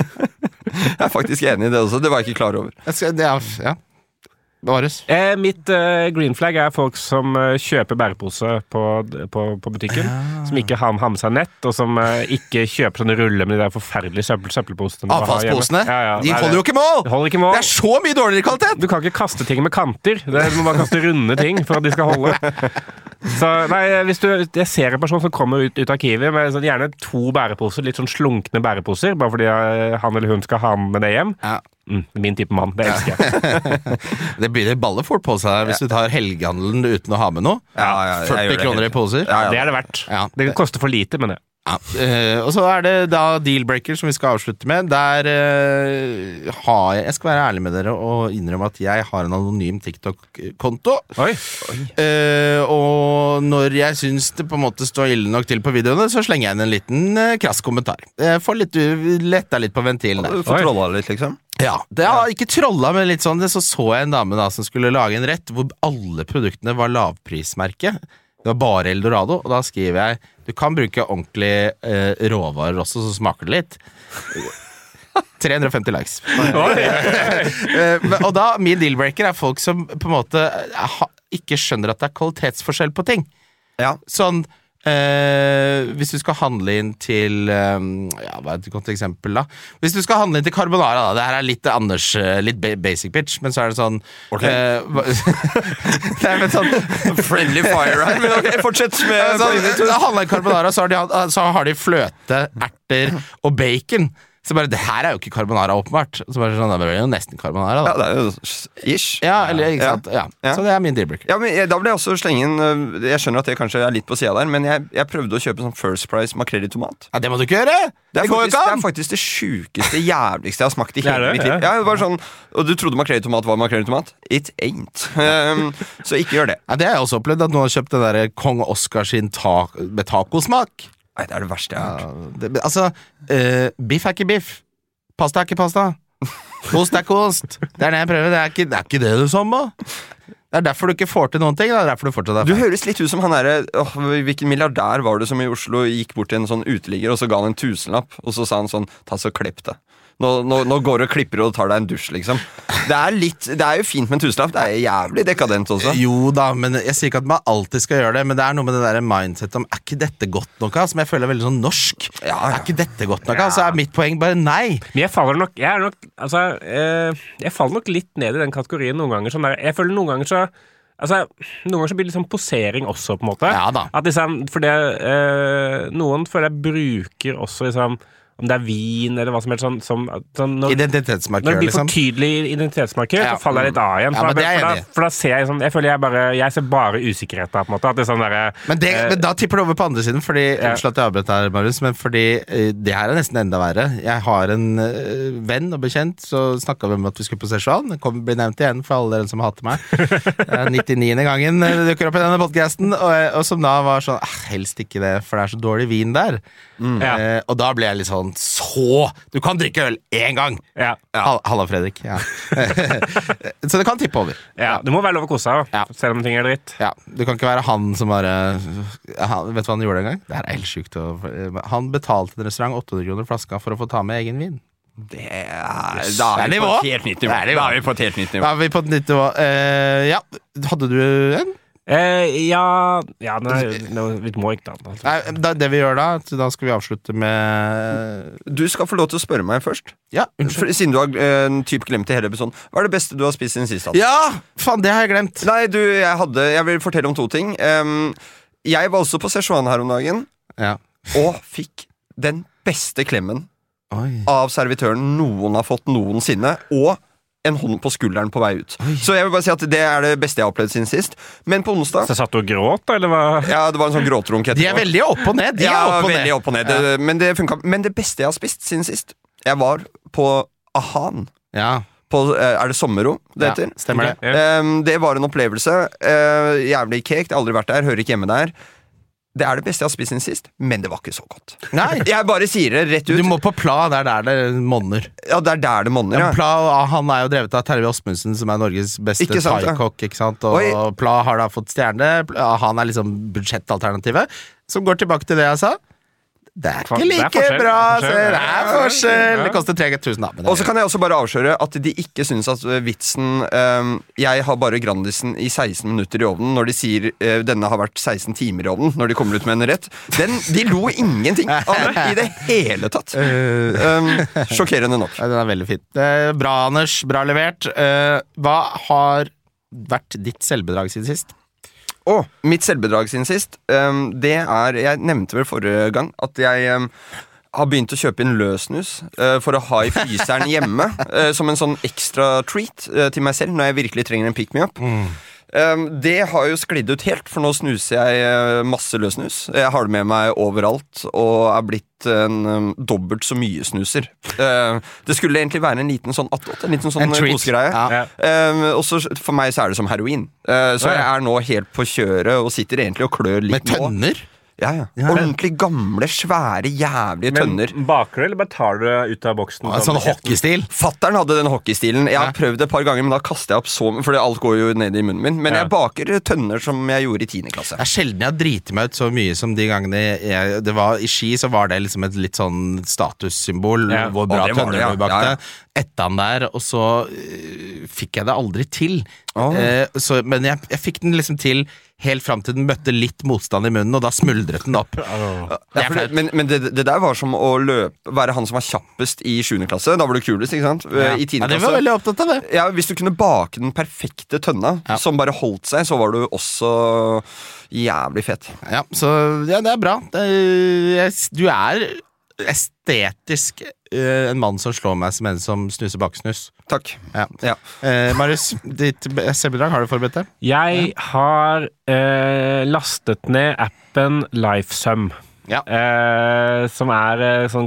Jeg er faktisk enig i det også. Det var jeg ikke klar over. Jeg skal, det er, ja. Bevares. Eh, mitt eh, green flag er folk som eh, kjøper bærepose på, på, på butikken. Som ikke har, har med seg nett, og som eh, ikke kjøper sånne ruller med de der forferdelige søppel, søppelposene. du har hjemme. Avfallsposene. Ja, ja, De nei, holder jo ikke mål! det holder ikke mål. Det er så mye dårligere kvalitet! Du kan ikke kaste ting med kanter. Det, du må bare kaste runde ting for at de skal holde. Så nei, hvis du, Jeg ser en person som kommer ut, ut av Kiwi med sånn, gjerne to bæreposer, litt sånn slunkne bæreposer, bare fordi eh, han eller hun skal ha med det hjem. Ja. Mm, min type mann. Det elsker jeg. Det begynner baller fort på seg hvis du tar helgehandelen uten å ha med noe. Ja, ja, jeg gjør førti det kroner i helt. poser. Ja, ja. Det er det verdt. Ja. Det koster for lite, men det. Ja. eh, og så er det da deal-breaker som vi skal avslutte med. Der eh, har jeg Jeg skal være ærlig med dere og innrømme at jeg har en anonym TikTok-konto. Oi. Eh, og når jeg syns det på en måte står ille nok til på videoene, så slenger jeg inn en liten eh, krass kommentar. Jeg får litt, letta litt på ventilen der. Du får trolla litt, liksom. Ja, det har ikke trolla, men litt sånn. Det så så jeg en dame da som skulle lage en rett hvor alle produktene var lavprismerke. Det var bare Eldorado, og da skriver jeg du kan bruke ordentlig eh, råvarer også, så smaker det litt. tre hundre og femti likes. Eh, men- og da, min dealbreaker er folk som på en måte eh, ha, ikke skjønner at det er kvalitetsforskjell på ting. Ja. Sånn eh, hvis du skal handle inn til eh, ja, hva er et godt eksempel da? Hvis du skal handle inn til carbonara da, det her er litt Anders, eh, litt ba- basic bitch, men så er det sånn Ok. eh, hva- Nei, men sånn Friendly fire her. Men ok, fortsett med sånn, da handler det carbonara, så har, de, så har de fløte, erter og bacon. Så bare, det her er jo ikke carbonara åpenbart. Så bare sånn, det er jo nesten carbonara da. Ja, det er jo ish. Ja, eller ikke Ja. sant? Ja. Ja. Så det er min dealbreaker. Ja, men jeg, Da vil jeg også slenge inn øh, Jeg skjønner at det kanskje er litt på sida der, men jeg, jeg prøvde å kjøpe sånn First Price makrell i tomat. Ja, det må du ikke gjøre! Det er, går jo faktisk, ikke det an! er faktisk det sjukeste, jævligste jeg har smakt i Det er hele det, mitt liv. ja. Ja, det var sånn, og du trodde makrell i tomat var makrell i tomat? It ain't. Um, så ikke gjør det. Ja, det har jeg også opplevd, at noen har kjøpt den der Kong Oscar sin ta med tacosmak. Nei, det er det verste jeg har Ja, hørt. det, altså, eh, biff er ikke biff. Pasta er ikke pasta. Kost er kost. Det er det jeg prøver. Det er ikke det, er ikke det du samme. Det er derfor du ikke får til noen ting. Det er derfor du fortsatt er Du feil. høres litt ut som han derre åh, hvilken milliardær var det som i Oslo gikk bort til en sånn uteligger, og så ga han en tusenlapp, og så sa han sånn ta så klipp det. Nå, nå, nå går du og klipper og tar deg en dusj, liksom. Det er litt Det er jo fint med en tusenlapp. Det er jævlig dekadent også. Jo da, men jeg sier ikke at man alltid skal gjøre det, men det er noe med det der mindset om er ikke dette godt nok, av, som jeg føler er veldig sånn norsk. Ja, ja. Er ikke dette godt nok, av, så er mitt poeng bare nei. Men jeg faller nok Jeg er nok Altså, eh, jeg faller nok litt ned i den kategorien noen ganger. Sånn der, jeg føler noen ganger så Altså, Noen ganger så blir det litt sånn posering også, på en måte. Ja da. At liksom, for det eh, Noen føler jeg bruker også liksom om det er vin eller hva som helst sånn, som, sånn når, Identitetsmarkør, når det blir liksom. for tydelig identitetsmarkør, Ja. så faller jeg litt av igjen. Ja, For, men det er jeg da, for, enig i. da, for da ser jeg sånn, jeg føler jeg bare, jeg ser bare usikkerhet da, på en måte. At det er sånn der, Men, det, eh, men da tipper det over på andre siden, fordi, Ja. unnskyld at jeg avbrøt her, Marius, men fordi eh, det her er nesten enda verre. Jeg har en eh, venn og bekjent, så snakket vi om at vi skulle på Szechuan. Det kommer bli nevnt igjen for alle dere som hater meg. Det er nittiende gangen det dukker opp i denne podcasten, og, og som da var sånn, ah, helst ikke det, for det er så dårlig vin der. Mm. Ja. Eh, og da ble jeg litt sånn, så, du kan drikke øl én gang! ja. Hall- Halla, Fredrik. Ja. Så det kan tippe over. Ja, det må være lov å kose seg, Ja. selv om ting er dritt. Ja, Du kan ikke være han som bare han, Vet du hva han gjorde en gang? Det her er helt sjukt å- Han betalte en restaurant åtte hundre kroner flaska for å få ta med egen vin. Det er, Yes. da Det er er vi på nivå. et helt nytt nivå. Det er nivå. Da er vi på et helt nytt nivå. Da er vi på et nytt nivå. Eh, ja, hadde du en? Eh, ja, ja nei, no, vi må ikke da. Altså. Nei, da, det vi gjør da, da skal vi avslutte med Du skal få lov til å spørre meg først. Ja, For, unnskyld. siden du har eh, en typ glemt i hele episoden. Hva er det beste du har spist siden sist? Adam? Ja! Faen, det har jeg glemt. Nei, du, jeg hadde Jeg vil fortelle om to ting. Um, jeg var også på Szechuan her om dagen, Ja. og fikk den beste klemmen Oi. av servitøren noen har fått noensinne, og en hånd på skulderen på vei ut. Så jeg vil bare si at det er det beste jeg har opplevd siden sist. Men på onsdag Så satt du og gråt, da, eller hva? Ja, det var en sånn gråtrunk etterpå. De er veldig opp og ned. De er ja, opp og ned. veldig opp og ned. Det, men det funket. Men det beste jeg har spist siden sist, jeg var på Ahan. Ja, På, eh, er det Sommero det ja, heter? stemmer det. Ja. Um, det var en opplevelse. Uh, jævlig kekt. Jeg har aldri vært der, hører ikke hjemme der. Det er det beste jeg har spist siden sist, men det var ikke så godt. Nei, Jeg bare sier det rett ut. du må på Pla, det er der det monner. Ja, det er der det monner, Ja, ja. Pla, han er jo drevet av Terje Åsmundsen, som er Norges beste Ikke sant, ja. thaikokk, ikke sant? Og Oi. Pla har da fått stjerne. Pla- Han er liksom budsjettalternativet, som går tilbake til det jeg sa. Det er Det ikke er like forskjell, bra, det er så forskjell, det er ja. forskjell. Ja. Det koster tre tusen, da. men det Og så er- kan jeg også bare avsløre at de ikke synes at uh, vitsen um, Jeg har bare Grandisen i seksten minutter i ovnen når de sier uh, denne har vært seksten timer i ovnen, når de kommer ut med en rett. Den, de lo ingenting av det i det hele tatt. Um, sjokkerende nok. Ja, den er veldig fin. Eh, Bra, Anders. Bra levert. Eh, Hva har vært ditt selvbedrag siden sist? Og mitt selvbedrag siden sist, um, det er Jeg nevnte vel forrige gang at jeg um, har begynt å kjøpe inn løsnus uh, for å ha i fryseren hjemme. Uh, som en sånn ekstra treat uh, til meg selv når jeg virkelig trenger en pick me up. Um, det har jo sklidd ut helt, for nå snuser jeg uh, masse løsnus. Jeg har det med meg overalt og er blitt en um, dobbelt så mye snuser. Uh, det skulle egentlig være en liten sånn attåt, en liten sånn En treat. kosegreie. Ja. Um, og så for meg så er det som heroin. Uh, så jeg er nå helt på kjøret og sitter egentlig og klør litt Med tønner? nå. Ja, ja. Ja. Ordentlig gamle, svære, jævlige tønner. Men baker du, eller bare tar du det ut av boksen? Ah, Sånn hockeystil? Fatteren hadde den hockeystilen. Jeg har Ja. prøvd det et par ganger, men da kaster jeg opp så For alt går jo ned i munnen min. Men Ja. jeg baker tønner som jeg gjorde i tiende klasse. Det er sjelden jeg har driti meg ut så mye som de gangene jeg, det var I Ski, så var det liksom et litt sånn statussymbol. Ja. Hvor bra Å, det var tønner det, ja. vi bakte. Ja, ja. Ettan der, og så øh, fikk jeg det aldri til. Å. Eh, så, men jeg, jeg fikk den liksom til helt fram til den møtte litt motstand i munnen, og da smuldret den opp. Ja, Det er for det, flaut. men men det, det der var som å løpe være han som var kjappest i sjuende klasse. Da var du kulest, ikke sant? Ja. I Ja, tiende de var klasse. veldig opptatt av det. Ja, hvis du kunne bake den perfekte tønna Ja. som bare holdt seg, så var du også jævlig fet. Ja, så ja, det er bra. Det, jeg, du er estetisk eh, en mann som slår meg som en som snuser baksnus. Takk. Ja. Ja. Eh, Marius, ditt selvbedrag, har du forberedt det? Jeg har eh, lastet ned appen LifeSum. Ja. Eh, som er eh, sånn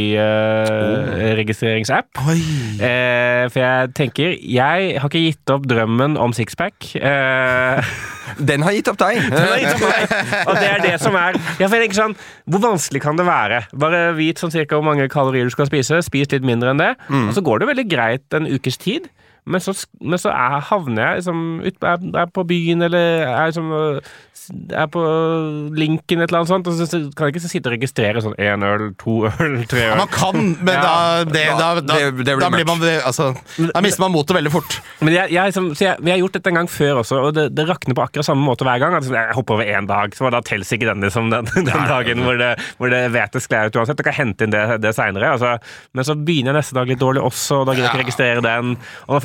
kaloriregistreringsapp. Oi. Eh, for jeg tenker Jeg har ikke gitt opp drømmen om sixpack. Eh, Den har gitt opp deg. og det er det som er ja, for jeg tenker sånn, hvor vanskelig kan det være? Bare vit sånn cirka hvor mange kalorier du skal spise. Spis litt mindre enn det. Og så går det veldig greit en ukes tid. Men så, men så er, havner jeg liksom, ut, er, er på byen, eller er, liksom, er på linken, et eller annet sånt, og så, så kan jeg ikke sitte og registrere sånn én øl, to øl, tre Ja, øl. man kan, men Ja. da, det, da, da, Det- det blir da blir mørkt. man altså, Da mister man motet veldig fort. Men jeg, jeg, liksom, så jeg, vi har gjort dette en gang før også, og det, det rakner på akkurat samme måte hver gang. Altså, jeg hopper over én dag, så da telles ikke den, liksom, den, den dagen hvor det, hvor det vet det sklei ut uansett. Jeg kan hente inn det, det seinere. Altså. Men så begynner jeg neste dag litt dårlig også, og da gidder jeg ikke registrere den. Og nå føler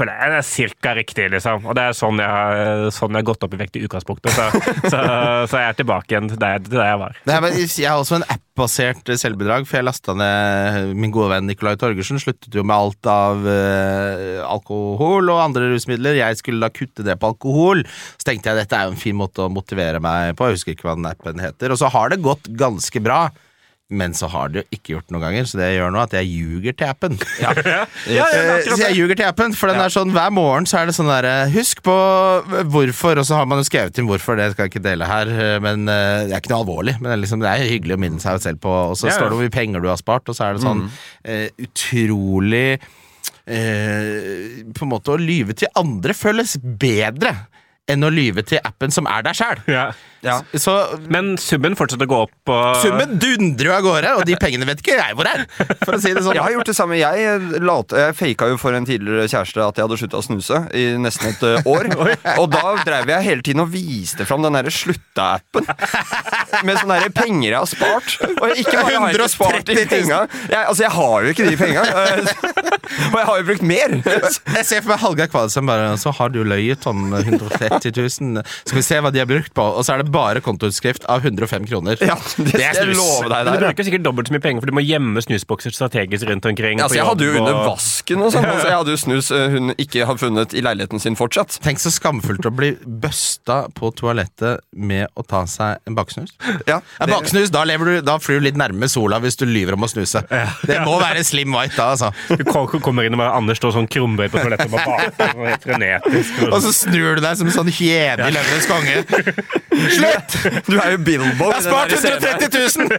det er cirka riktig, liksom. Og det er sånn jeg har, sånn jeg har gått opp i vekt i utgangspunktet. Så, så, så jeg er tilbake igjen til der, til der jeg var. Nei, men jeg har også en app-basert selvbedrag, for jeg lastet ned min gode venn Nikolai Torgersen, sluttet jo med alt av uh, alkohol og andre rusmidler. Jeg skulle da kutte det på alkohol. Så tenkte jeg, dette er jo en fin måte å motivere meg på. Jeg husker ikke hva den appen heter. Og så har det gått ganske bra. Men så har det jo ikke gjort noen ganger, så det jeg gjør nå at jeg ljuger til appen. Ja. ja, ja, ja så jeg ljuger til appen, for den ja. er sånn, hver morgen så er det sånn der, husk på hvorfor, og så har man jo skrevet inn hvorfor, det skal jeg ikke dele her, men det er ikke noe alvorlig, men det er, liksom, det er hyggelig å minne seg selv på, og så ja, ja. står det hvor mye penger du har spart, og så er det sånn mm. uh, utrolig, uh, på en måte å lyve til andre føles bedre enn å lyve til appen som er der selv. Ja. Ja. Så, men summen fortsetter å gå opp og... Summen dundrer jo av gårde, og de pengene vet ikke jeg hvor er, for å si det sånn. Jeg har gjort det samme. Jeg, lat, jeg faket jo for en tidligere kjæreste at jeg hadde sluttet å snuse i nesten et år, og da drev jeg hele tiden og viste frem den der slutta-appen med sånne der penger jeg har spart, og ikke bare har jeg ikke spart de penga. Jeg, altså, jeg har jo ikke de penga, og jeg har jo brukt mer. Jeg ser for meg Hallgeir Kvalsson bare, så har du løyet om hundre og tretti tusen. Skal vi se hva de har brukt på, og så er det bare kontoutskrift av hundre og fem kroner. Ja, det, det er snus. Men du bruker sikkert dobbelt så mye penger, for du må gjemme snusbokser strategisk rundt omkring. Ja, altså, jeg hadde jo under vasken og sånn, så jeg hadde jo snus hun ikke har funnet i leiligheten sin fortsatt. Tenk så skamfullt å bli bøsta på toalettet med å ta seg en baksnus. Ja, det... en baksnus, da, lever du, da flyr du litt nærme sola hvis du lyver om å snuse. Ja. Det må være slim white da, altså. Du kommer inn og bare Anders står sånn krumbøy på toalettet og bare baker, helt frenetisk. Og så snur du deg som sånn hyene i løvenes konge. Slutt! Du er jo Bilbo. Jeg har spart hundre og tretti tusen!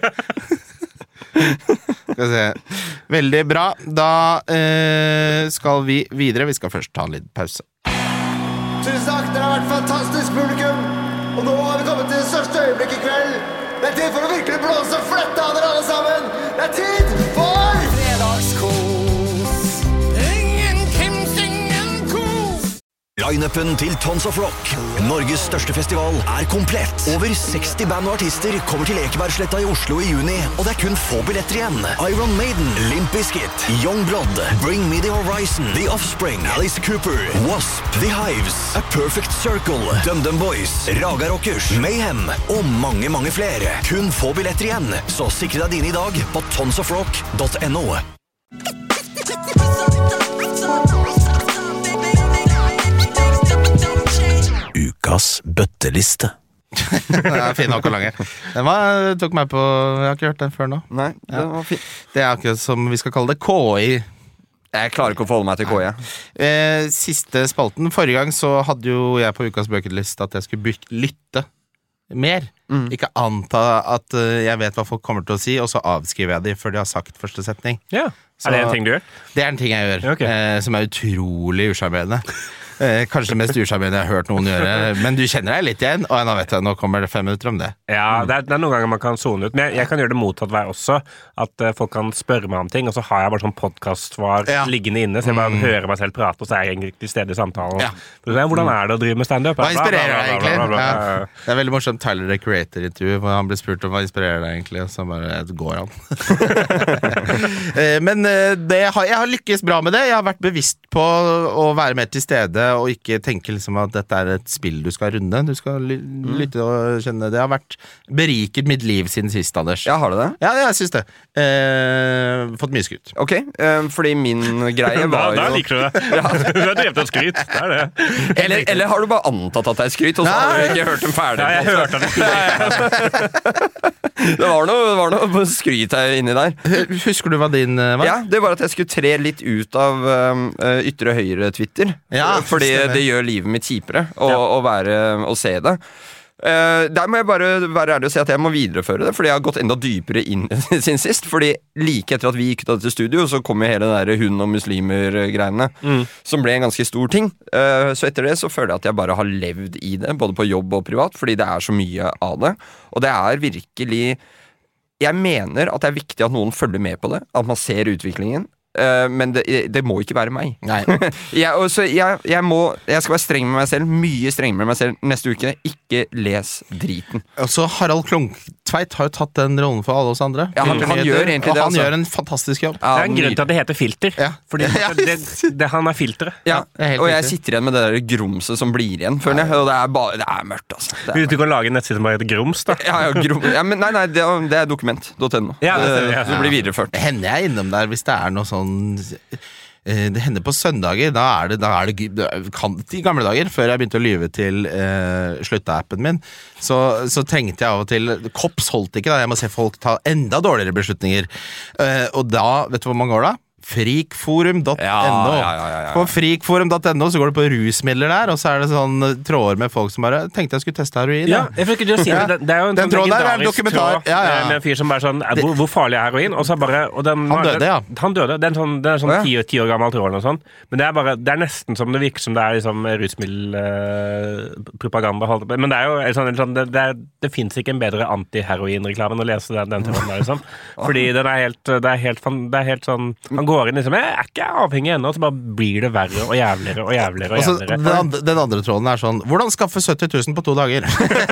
Skal vi se. Veldig bra. Da eh, skal vi videre. Vi skal først ta en liten pause. Tusen takk, dere har vært fantastisk publikum. Og nå har vi kommet til det største øyeblikk i kveld. Det er tid for å virkelig blåse fletta av dere alle sammen. Det er tid for fredagskos. Ingen Kims, ingen kos. Line-upen til Tons of Rock, Norges største festival, er komplett. Over seksti band og artister kommer til Ekebergsletta i Oslo i juni, og det er kun få billetter igjen. Iron Maiden, Limp Bizkit, Youngblood, Bring Me The Horizon, The Offspring, Alice Cooper, Wasp, The Hives, A Perfect Circle, Dum Dum Boys, Raga Rockers, Mayhem og mange, mange flere. Kun få billetter igjen, så sikre deg dine i dag på tonsofrock punktum no. Ukas bøtteliste. Det er fin nok og lange. Den var, tok meg på, jeg har ikke hørt den før nå. Nei, den var fin. Det er akkurat som vi skal kalle det K I. Jeg klarer ikke å forholde meg til K I. Eh, siste spalten. Forrige gang så hadde jo jeg på Ukas bøtteliste at jeg skulle byt, lytte mer. Mm. Ikke anta at uh, jeg vet hva folk kommer til å si, og så avskriver jeg de før de har sagt første setning. Ja. Så, er det en ting du gjør? Det er en ting jeg gjør, okay. eh, som er utrolig usjarmerende. Eh, kanskje det mest usjarmerende jeg har hørt noen gjøre. Men du kjenner deg litt igjen, og nå vet jeg, nå kommer det fem minutter om det. Ja, det er, det er noen ganger man kan zone ut. Men jeg, jeg kan gjøre det motsatt vei også. At uh, folk kan spørre meg om ting, og så har jeg bare sånn podcastsvar ja. liggende inne, så jeg bare mm. hører meg selv prate, og så er jeg egentlig til stede i samtalen. Ja. Hvordan er det å drive med stand-up? Hva inspirerer deg egentlig? Ja. Det er veldig morsomt Tyler the Creator-intervju, hvor han blir spurt om hva inspirerer deg egentlig, og så bare går han. Men det har, jeg har lykkes bra med det. Jeg har vært bevisst på å være mer til stede, og ikke tenke liksom at dette er et spill du skal runde. Du skal ly lytte og kjenne. Det har vært beriket mitt liv siden sist, Anders. Ja, har du det? Ja, jeg synes det. Eh, fått mye skutt. Ok, eh, fordi min greie var jo... Da liker du det. Ja. Du har drevet et skryt. Det er det. Eller, eller har du bare antatt at det er skryt, og så har du ikke hørt dem ferdig? Ja, jeg hørte det. Det var noe, det var noe skryt her inni der. Husker du hva din var? Ja, det var at jeg skulle tre litt ut av um, ytre høyre Twitter. Ja, fordi det gjør livet mitt kjipere å, ja. å, være, å se det. Uh, der må jeg bare være ærlig og si at jeg må videreføre det, fordi jeg har gått enda dypere inn siden sist. Fordi like etter at vi gikk til studio, så kom jo hele den der hund og muslimer-greiene, mm. som ble en ganske stor ting. Uh, så etter det så føler jeg at jeg bare har levd i det, både på jobb og privat, fordi det er så mye av det. Og det er virkelig... Jeg mener at det er viktig at noen følger med på det, at man ser utviklingen. Uh, men det, det må ikke være meg. Nei. jeg, også, jeg, jeg, må, jeg skal være streng med meg selv, mye streng med meg selv neste uke. Ikke les driten. Og så Harald Klungtveit Tveit har jo tatt den rollen for alle oss andre. Ja, han, han gjør egentlig og det, han altså. gjør en fantastisk jobb. Det er en grunn til at det heter filter. Ja. Fordi det, det, det, han er filteret. Ja, det er helt og jeg riktig. sitter igjen med det der grumset som blir igjen, føler jeg. Og det er bare, det er mørkt, altså. Det er Du kan lage en nettside som bare heter Grums, da. Ja, ja, grum, ja, men nei, nei, det er, det er dokument punkt no. Ja, det stemmer, ja. Det blir videreført. Det hender jeg er innom der hvis det er noe sånn eh, Det hender på søndager. Da er det, da er det det kan, I gamle dager, før jeg begynte å lyve til eh, slutta-appen min, så, så tenkte jeg av og til Kops holdt ikke, da. Jeg må se folk ta enda dårligere beslutninger. Eh, og da, vet du hvor mange år da? Frikforum punktum no. Ja, ja, ja, ja, ja. På frikforum punktum no så går du på rusmidler der, og så er det sånn tråder med folk som bare tenkte jeg skulle teste heroin. Ja, jeg fikk ikke si det. Det, det er jo en Den sånn tråden der er en legendarisk dokumentar. tråd Ja, ja, ja. med en fyr som bare sånn hvor, hvor farlig er heroin? Og så bare og den, Han døde, ja. Han døde. Det er en sånn, det er en sånn Å, ja. ti, ti år gammel tråd eller noe sånt. Men det er bare Det er nesten som det virker som det er liksom rusmiddelpropaganda. Uh, men det er jo sånn, sånn det, det, er, det fins ikke en bedre antiheroinreklame enn å lese den, den tråden der, liksom. Fordi den er helt Det er helt, det er helt sånn Han går inn liksom Jeg er ikke avhengig ennå, så bare blir det verre og jævligere og jævligere. Og Og så jævligere. den, andre, den andre tråden er sånn Hvordan skaffe sytti tusen på to dager?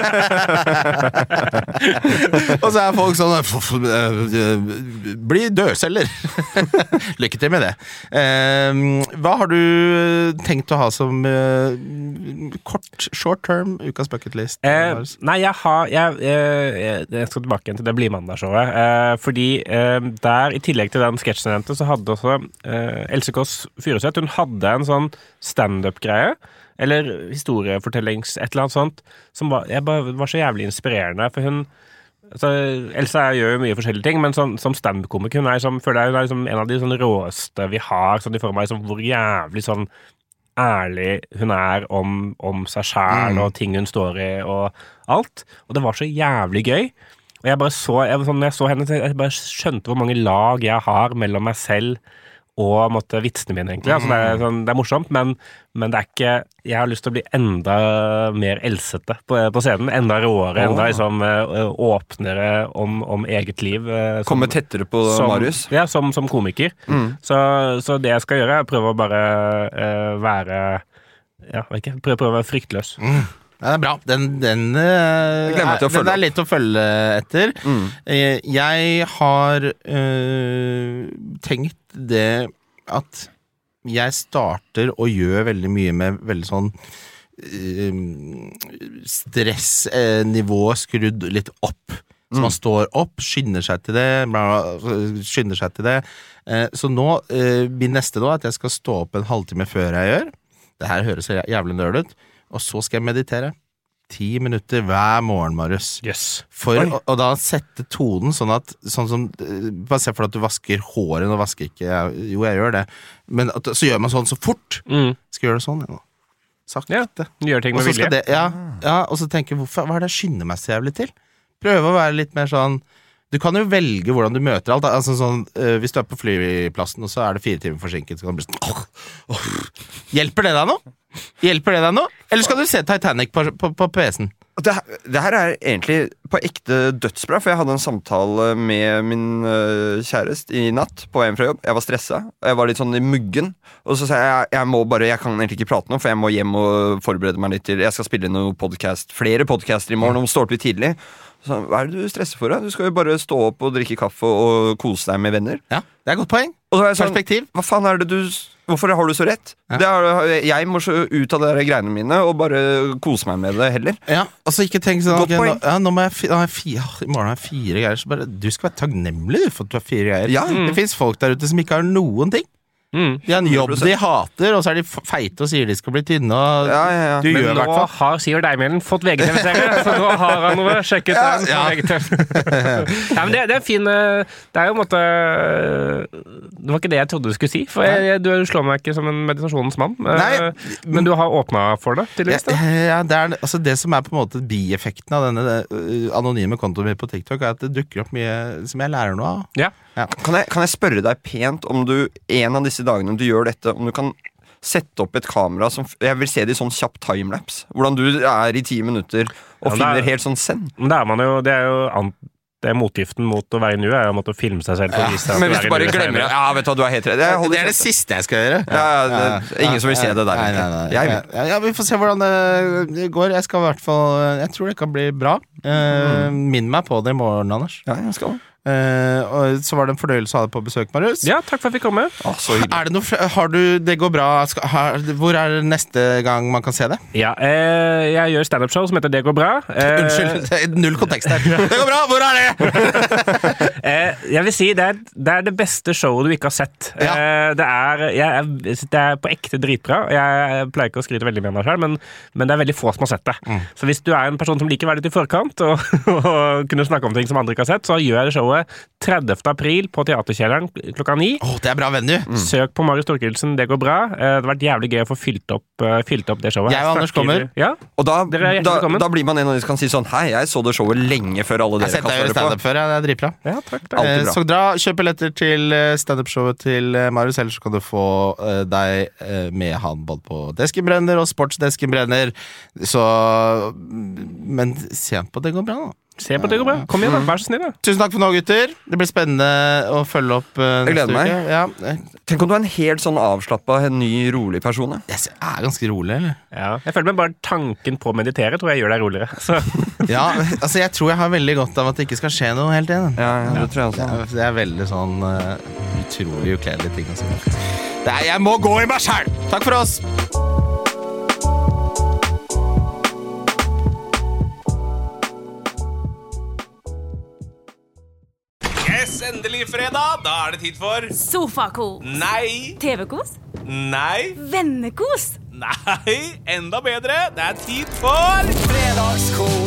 Og så er folk sånn Bli dødceller. Lykke til med det. Eh, hva har du tenkt å ha som eh, kort, short term, ukas bucketlist? Eh, nei, jeg har jeg, jeg, jeg skal tilbake igjen til det Blimanda-showet. Eh, fordi eh, der, i tillegg til den sketsjen jeg nevnte, så hadde også eh, Else Kåss Furuseth, hun hadde en sånn stand-up-greie, eller historiefortellings, et eller annet sånt, som var, jeg bare, var så jævlig inspirerende, for hun altså, Elsa gjør jo mye forskjellige ting, men sånn, som stand-up-komiker, hun er, liksom, føler jeg, hun er liksom en av de sånn råeste vi har, sånn i form av liksom, hvor jævlig sånn ærlig hun er om, om seg selv mm. og ting hun står i og alt, og det var så jævlig gøy. Og jeg bare så, jeg, sånn, når jeg så henne, jeg bare skjønte hvor mange lag jeg har mellom meg selv og måtte vitsene mine, egentlig. Altså, det, er, sånn, det er morsomt, men, men det er ikke jeg har lyst til å bli enda mer elsete på, på scenen, enda råere, oh. enda liksom, åpnere om, om eget liv. Som, Komme tettere på som, Marius? Ja, som, som komiker. Mm. Så, så det jeg skal gjøre, er å prøve å bare uh, være ja, ikke, prøve, prøve å være fryktløs. Mm. Ja, det er bra. Den, den, uh, er, den er litt å følge etter. Mm. Uh, jeg har uh, tenkt det at jeg starter og gjør veldig mye med veldig sånn uh, stressnivået skrudd litt opp. Så mm. man står opp, skynder seg til det, skynder seg til det. Uh, så nå, uh, min neste nå er at jeg skal stå opp en halvtime før jeg gjør. Det her høres jævlig nerd ut. Og så skal jeg meditere. Ti minutter hver morgen, Marius. Yes. For å, og da sette tonen sånn at sånn som, bare se for at du vasker håret. Nå vasker ikke Jo, jeg gjør det. Men at, så gjør man sånn så fort. Mm. Skal gjøre det sånn, ja. Sakte. Ja, gjør ting med vilje. Det, ja, ja, og så tenker jeg, hvorfor, hva er det jeg skynder meg så jævlig til? Prøve å være litt mer sånn du kan jo velge hvordan du møter alt. Altså, sånn, øh, hvis du er på flyplassen, og så er det fire timer forsinket, så kan du bli sånn åh, åh. Hjelper det deg nå? Hjelper det deg nå? Eller skal du se Titanic på, på, på P S-en? Det, det her er egentlig på ekte dødsbra, for jeg hadde en samtale med min uh, kjæreste i natt på vei hjem fra jobb. Jeg var stressa, jeg var litt sånn i muggen. Og så sa jeg jeg må bare, jeg kan egentlig ikke prate nå, for jeg må hjem og forberede meg litt til jeg skal spille noen podcast, flere podcaster i morgen, om står opp litt tidlig. Så, hva er det du stresser for? Da? Du skal jo bare stå opp og drikke kaffe og kose deg med venner. Ja, det er et godt poeng. Og så er jeg sånn, perspektiv. Hva faen er det du Hvorfor har du så rett? Ja. Det er, jeg må så ut av de der greiene mine og bare kose meg med det heller. Ja, altså ikke tenk sånn okay, nå, ja, nå må jeg, nå jeg fire, I morgen har jeg fire greier, så bare du skal være takknemlig for at du har fire greier. Ja. Mm. Det finnes folk der ute som ikke har noen ting. Mm. De har en jobb de hater, og så er de feite og sier de skal bli tynne, og ja, ja, ja. du Men gjør nå hvertfall. har Sivert Eimelen fått V G T V-serie, så nå har han noe sjekket ja, den ja. V G T V. Ja, men det, det er fin Det er jo en måte Det var ikke det jeg trodde du skulle si, for jeg, jeg, du slår meg ikke som en meditasjonens mann. Nei, men du har åpnet for det, tydeligvis. Ja, ja, det, er, altså det som er på en måte bieffekten av denne det, uh, anonyme kontoen min på TikTok, er at det dukker opp mye som jeg lærer noe av. Ja. Ja. Kan, jeg, kan jeg spørre deg pent om du en av disse dagene du gjør dette, om du kan sette opp et kamera som, jeg vil se det i sånn kjapp timelapse, hvordan du er i ti minutter og ja, finner er, helt sånn send. Men det er man jo, det er jo an, det er motgiften mot å være nu, er å måtte filme seg selv for å vise ja. Men hvis du bare glemmer det, ja, vet du, du har helt redd. Det, det er det siste jeg skal gjøre. Ja, det, det, ingen som vil se det der. Nei, nei, nei. Jeg ja, ja, vi får se hvordan det går. Jeg skal i hvert fall, jeg tror det kan bli bra. Uh, Minn meg på det i morgen, Anders. Ja, jeg skal. Uh, og så var det en fordøyelse å ha deg på besøk, Marius. Ja, takk for at jeg fikk komme. Åh, så hyggelig. Er det noe, har du, det går bra, skal, har, hvor er det neste gang man kan se det? Ja, eh, jeg gjør stand-up-show som heter Det går bra. Eh, Unnskyld, null kontekst her. Det går bra, hvor er det? eh, jeg vil si, det er, det er det beste showet du ikke har sett. Ja. Eh, det, er, jeg, det er på ekte dritbra. Jeg pleier ikke å skryte veldig med meg selv, men, men det er veldig få som har sett det. Mm. Så hvis du er en person som liker å være litt i forkant og, og kunne snakke om ting som andre ikke har sett, så gjør jeg det showet tredivte april på Teaterkjelleren klokka ni. Åh, oh, det er bra venue. Mm. Søk på Marius Torkelsen, det går bra. Det har vært jævlig gøy å få fylt opp, fylt opp det showet. Jeg og Anders kommer. Ja. Og da, da, da blir man en av de som kan si sånn, hei, jeg så det showet lenge før alle dere kan svare på. Jeg har sett deg gjøre stand-up før, ja, det er dritbra. Ja, takk, det er eh, så dra, kjøp billetter til stand-up-showet til Marius, ellers så kan du få uh, deg uh, med han både på Desken Brenner og Sportsdesken Brenner. Så, men se på Det går bra da. Se på Det går bra. Kom igjen da, vær så snill da. Tusen takk for nå, gutter. Det blir spennende å følge opp uh, Jeg gleder meg. Ja. Tenk om du er en helt sånn avslappet, en ny, rolig person. Jeg er ganske rolig, eller? Ja, jeg føler meg bare tanken på å meditere, tror jeg gjør deg roligere. Så. Ja, altså jeg tror jeg har veldig godt av at det ikke skal skje noe helt igjen. Ja, ja, det tror jeg også. Det, det er veldig sånn uh, utrolig ukledelig ting å si. Det er, jeg må gå i meg selv! Takk for oss! Endelig fredag, da er det tid for Sofakos. Nei. T V-kos. Nei. Vennekos. Nei, enda bedre. Det er tid for Fredagskos.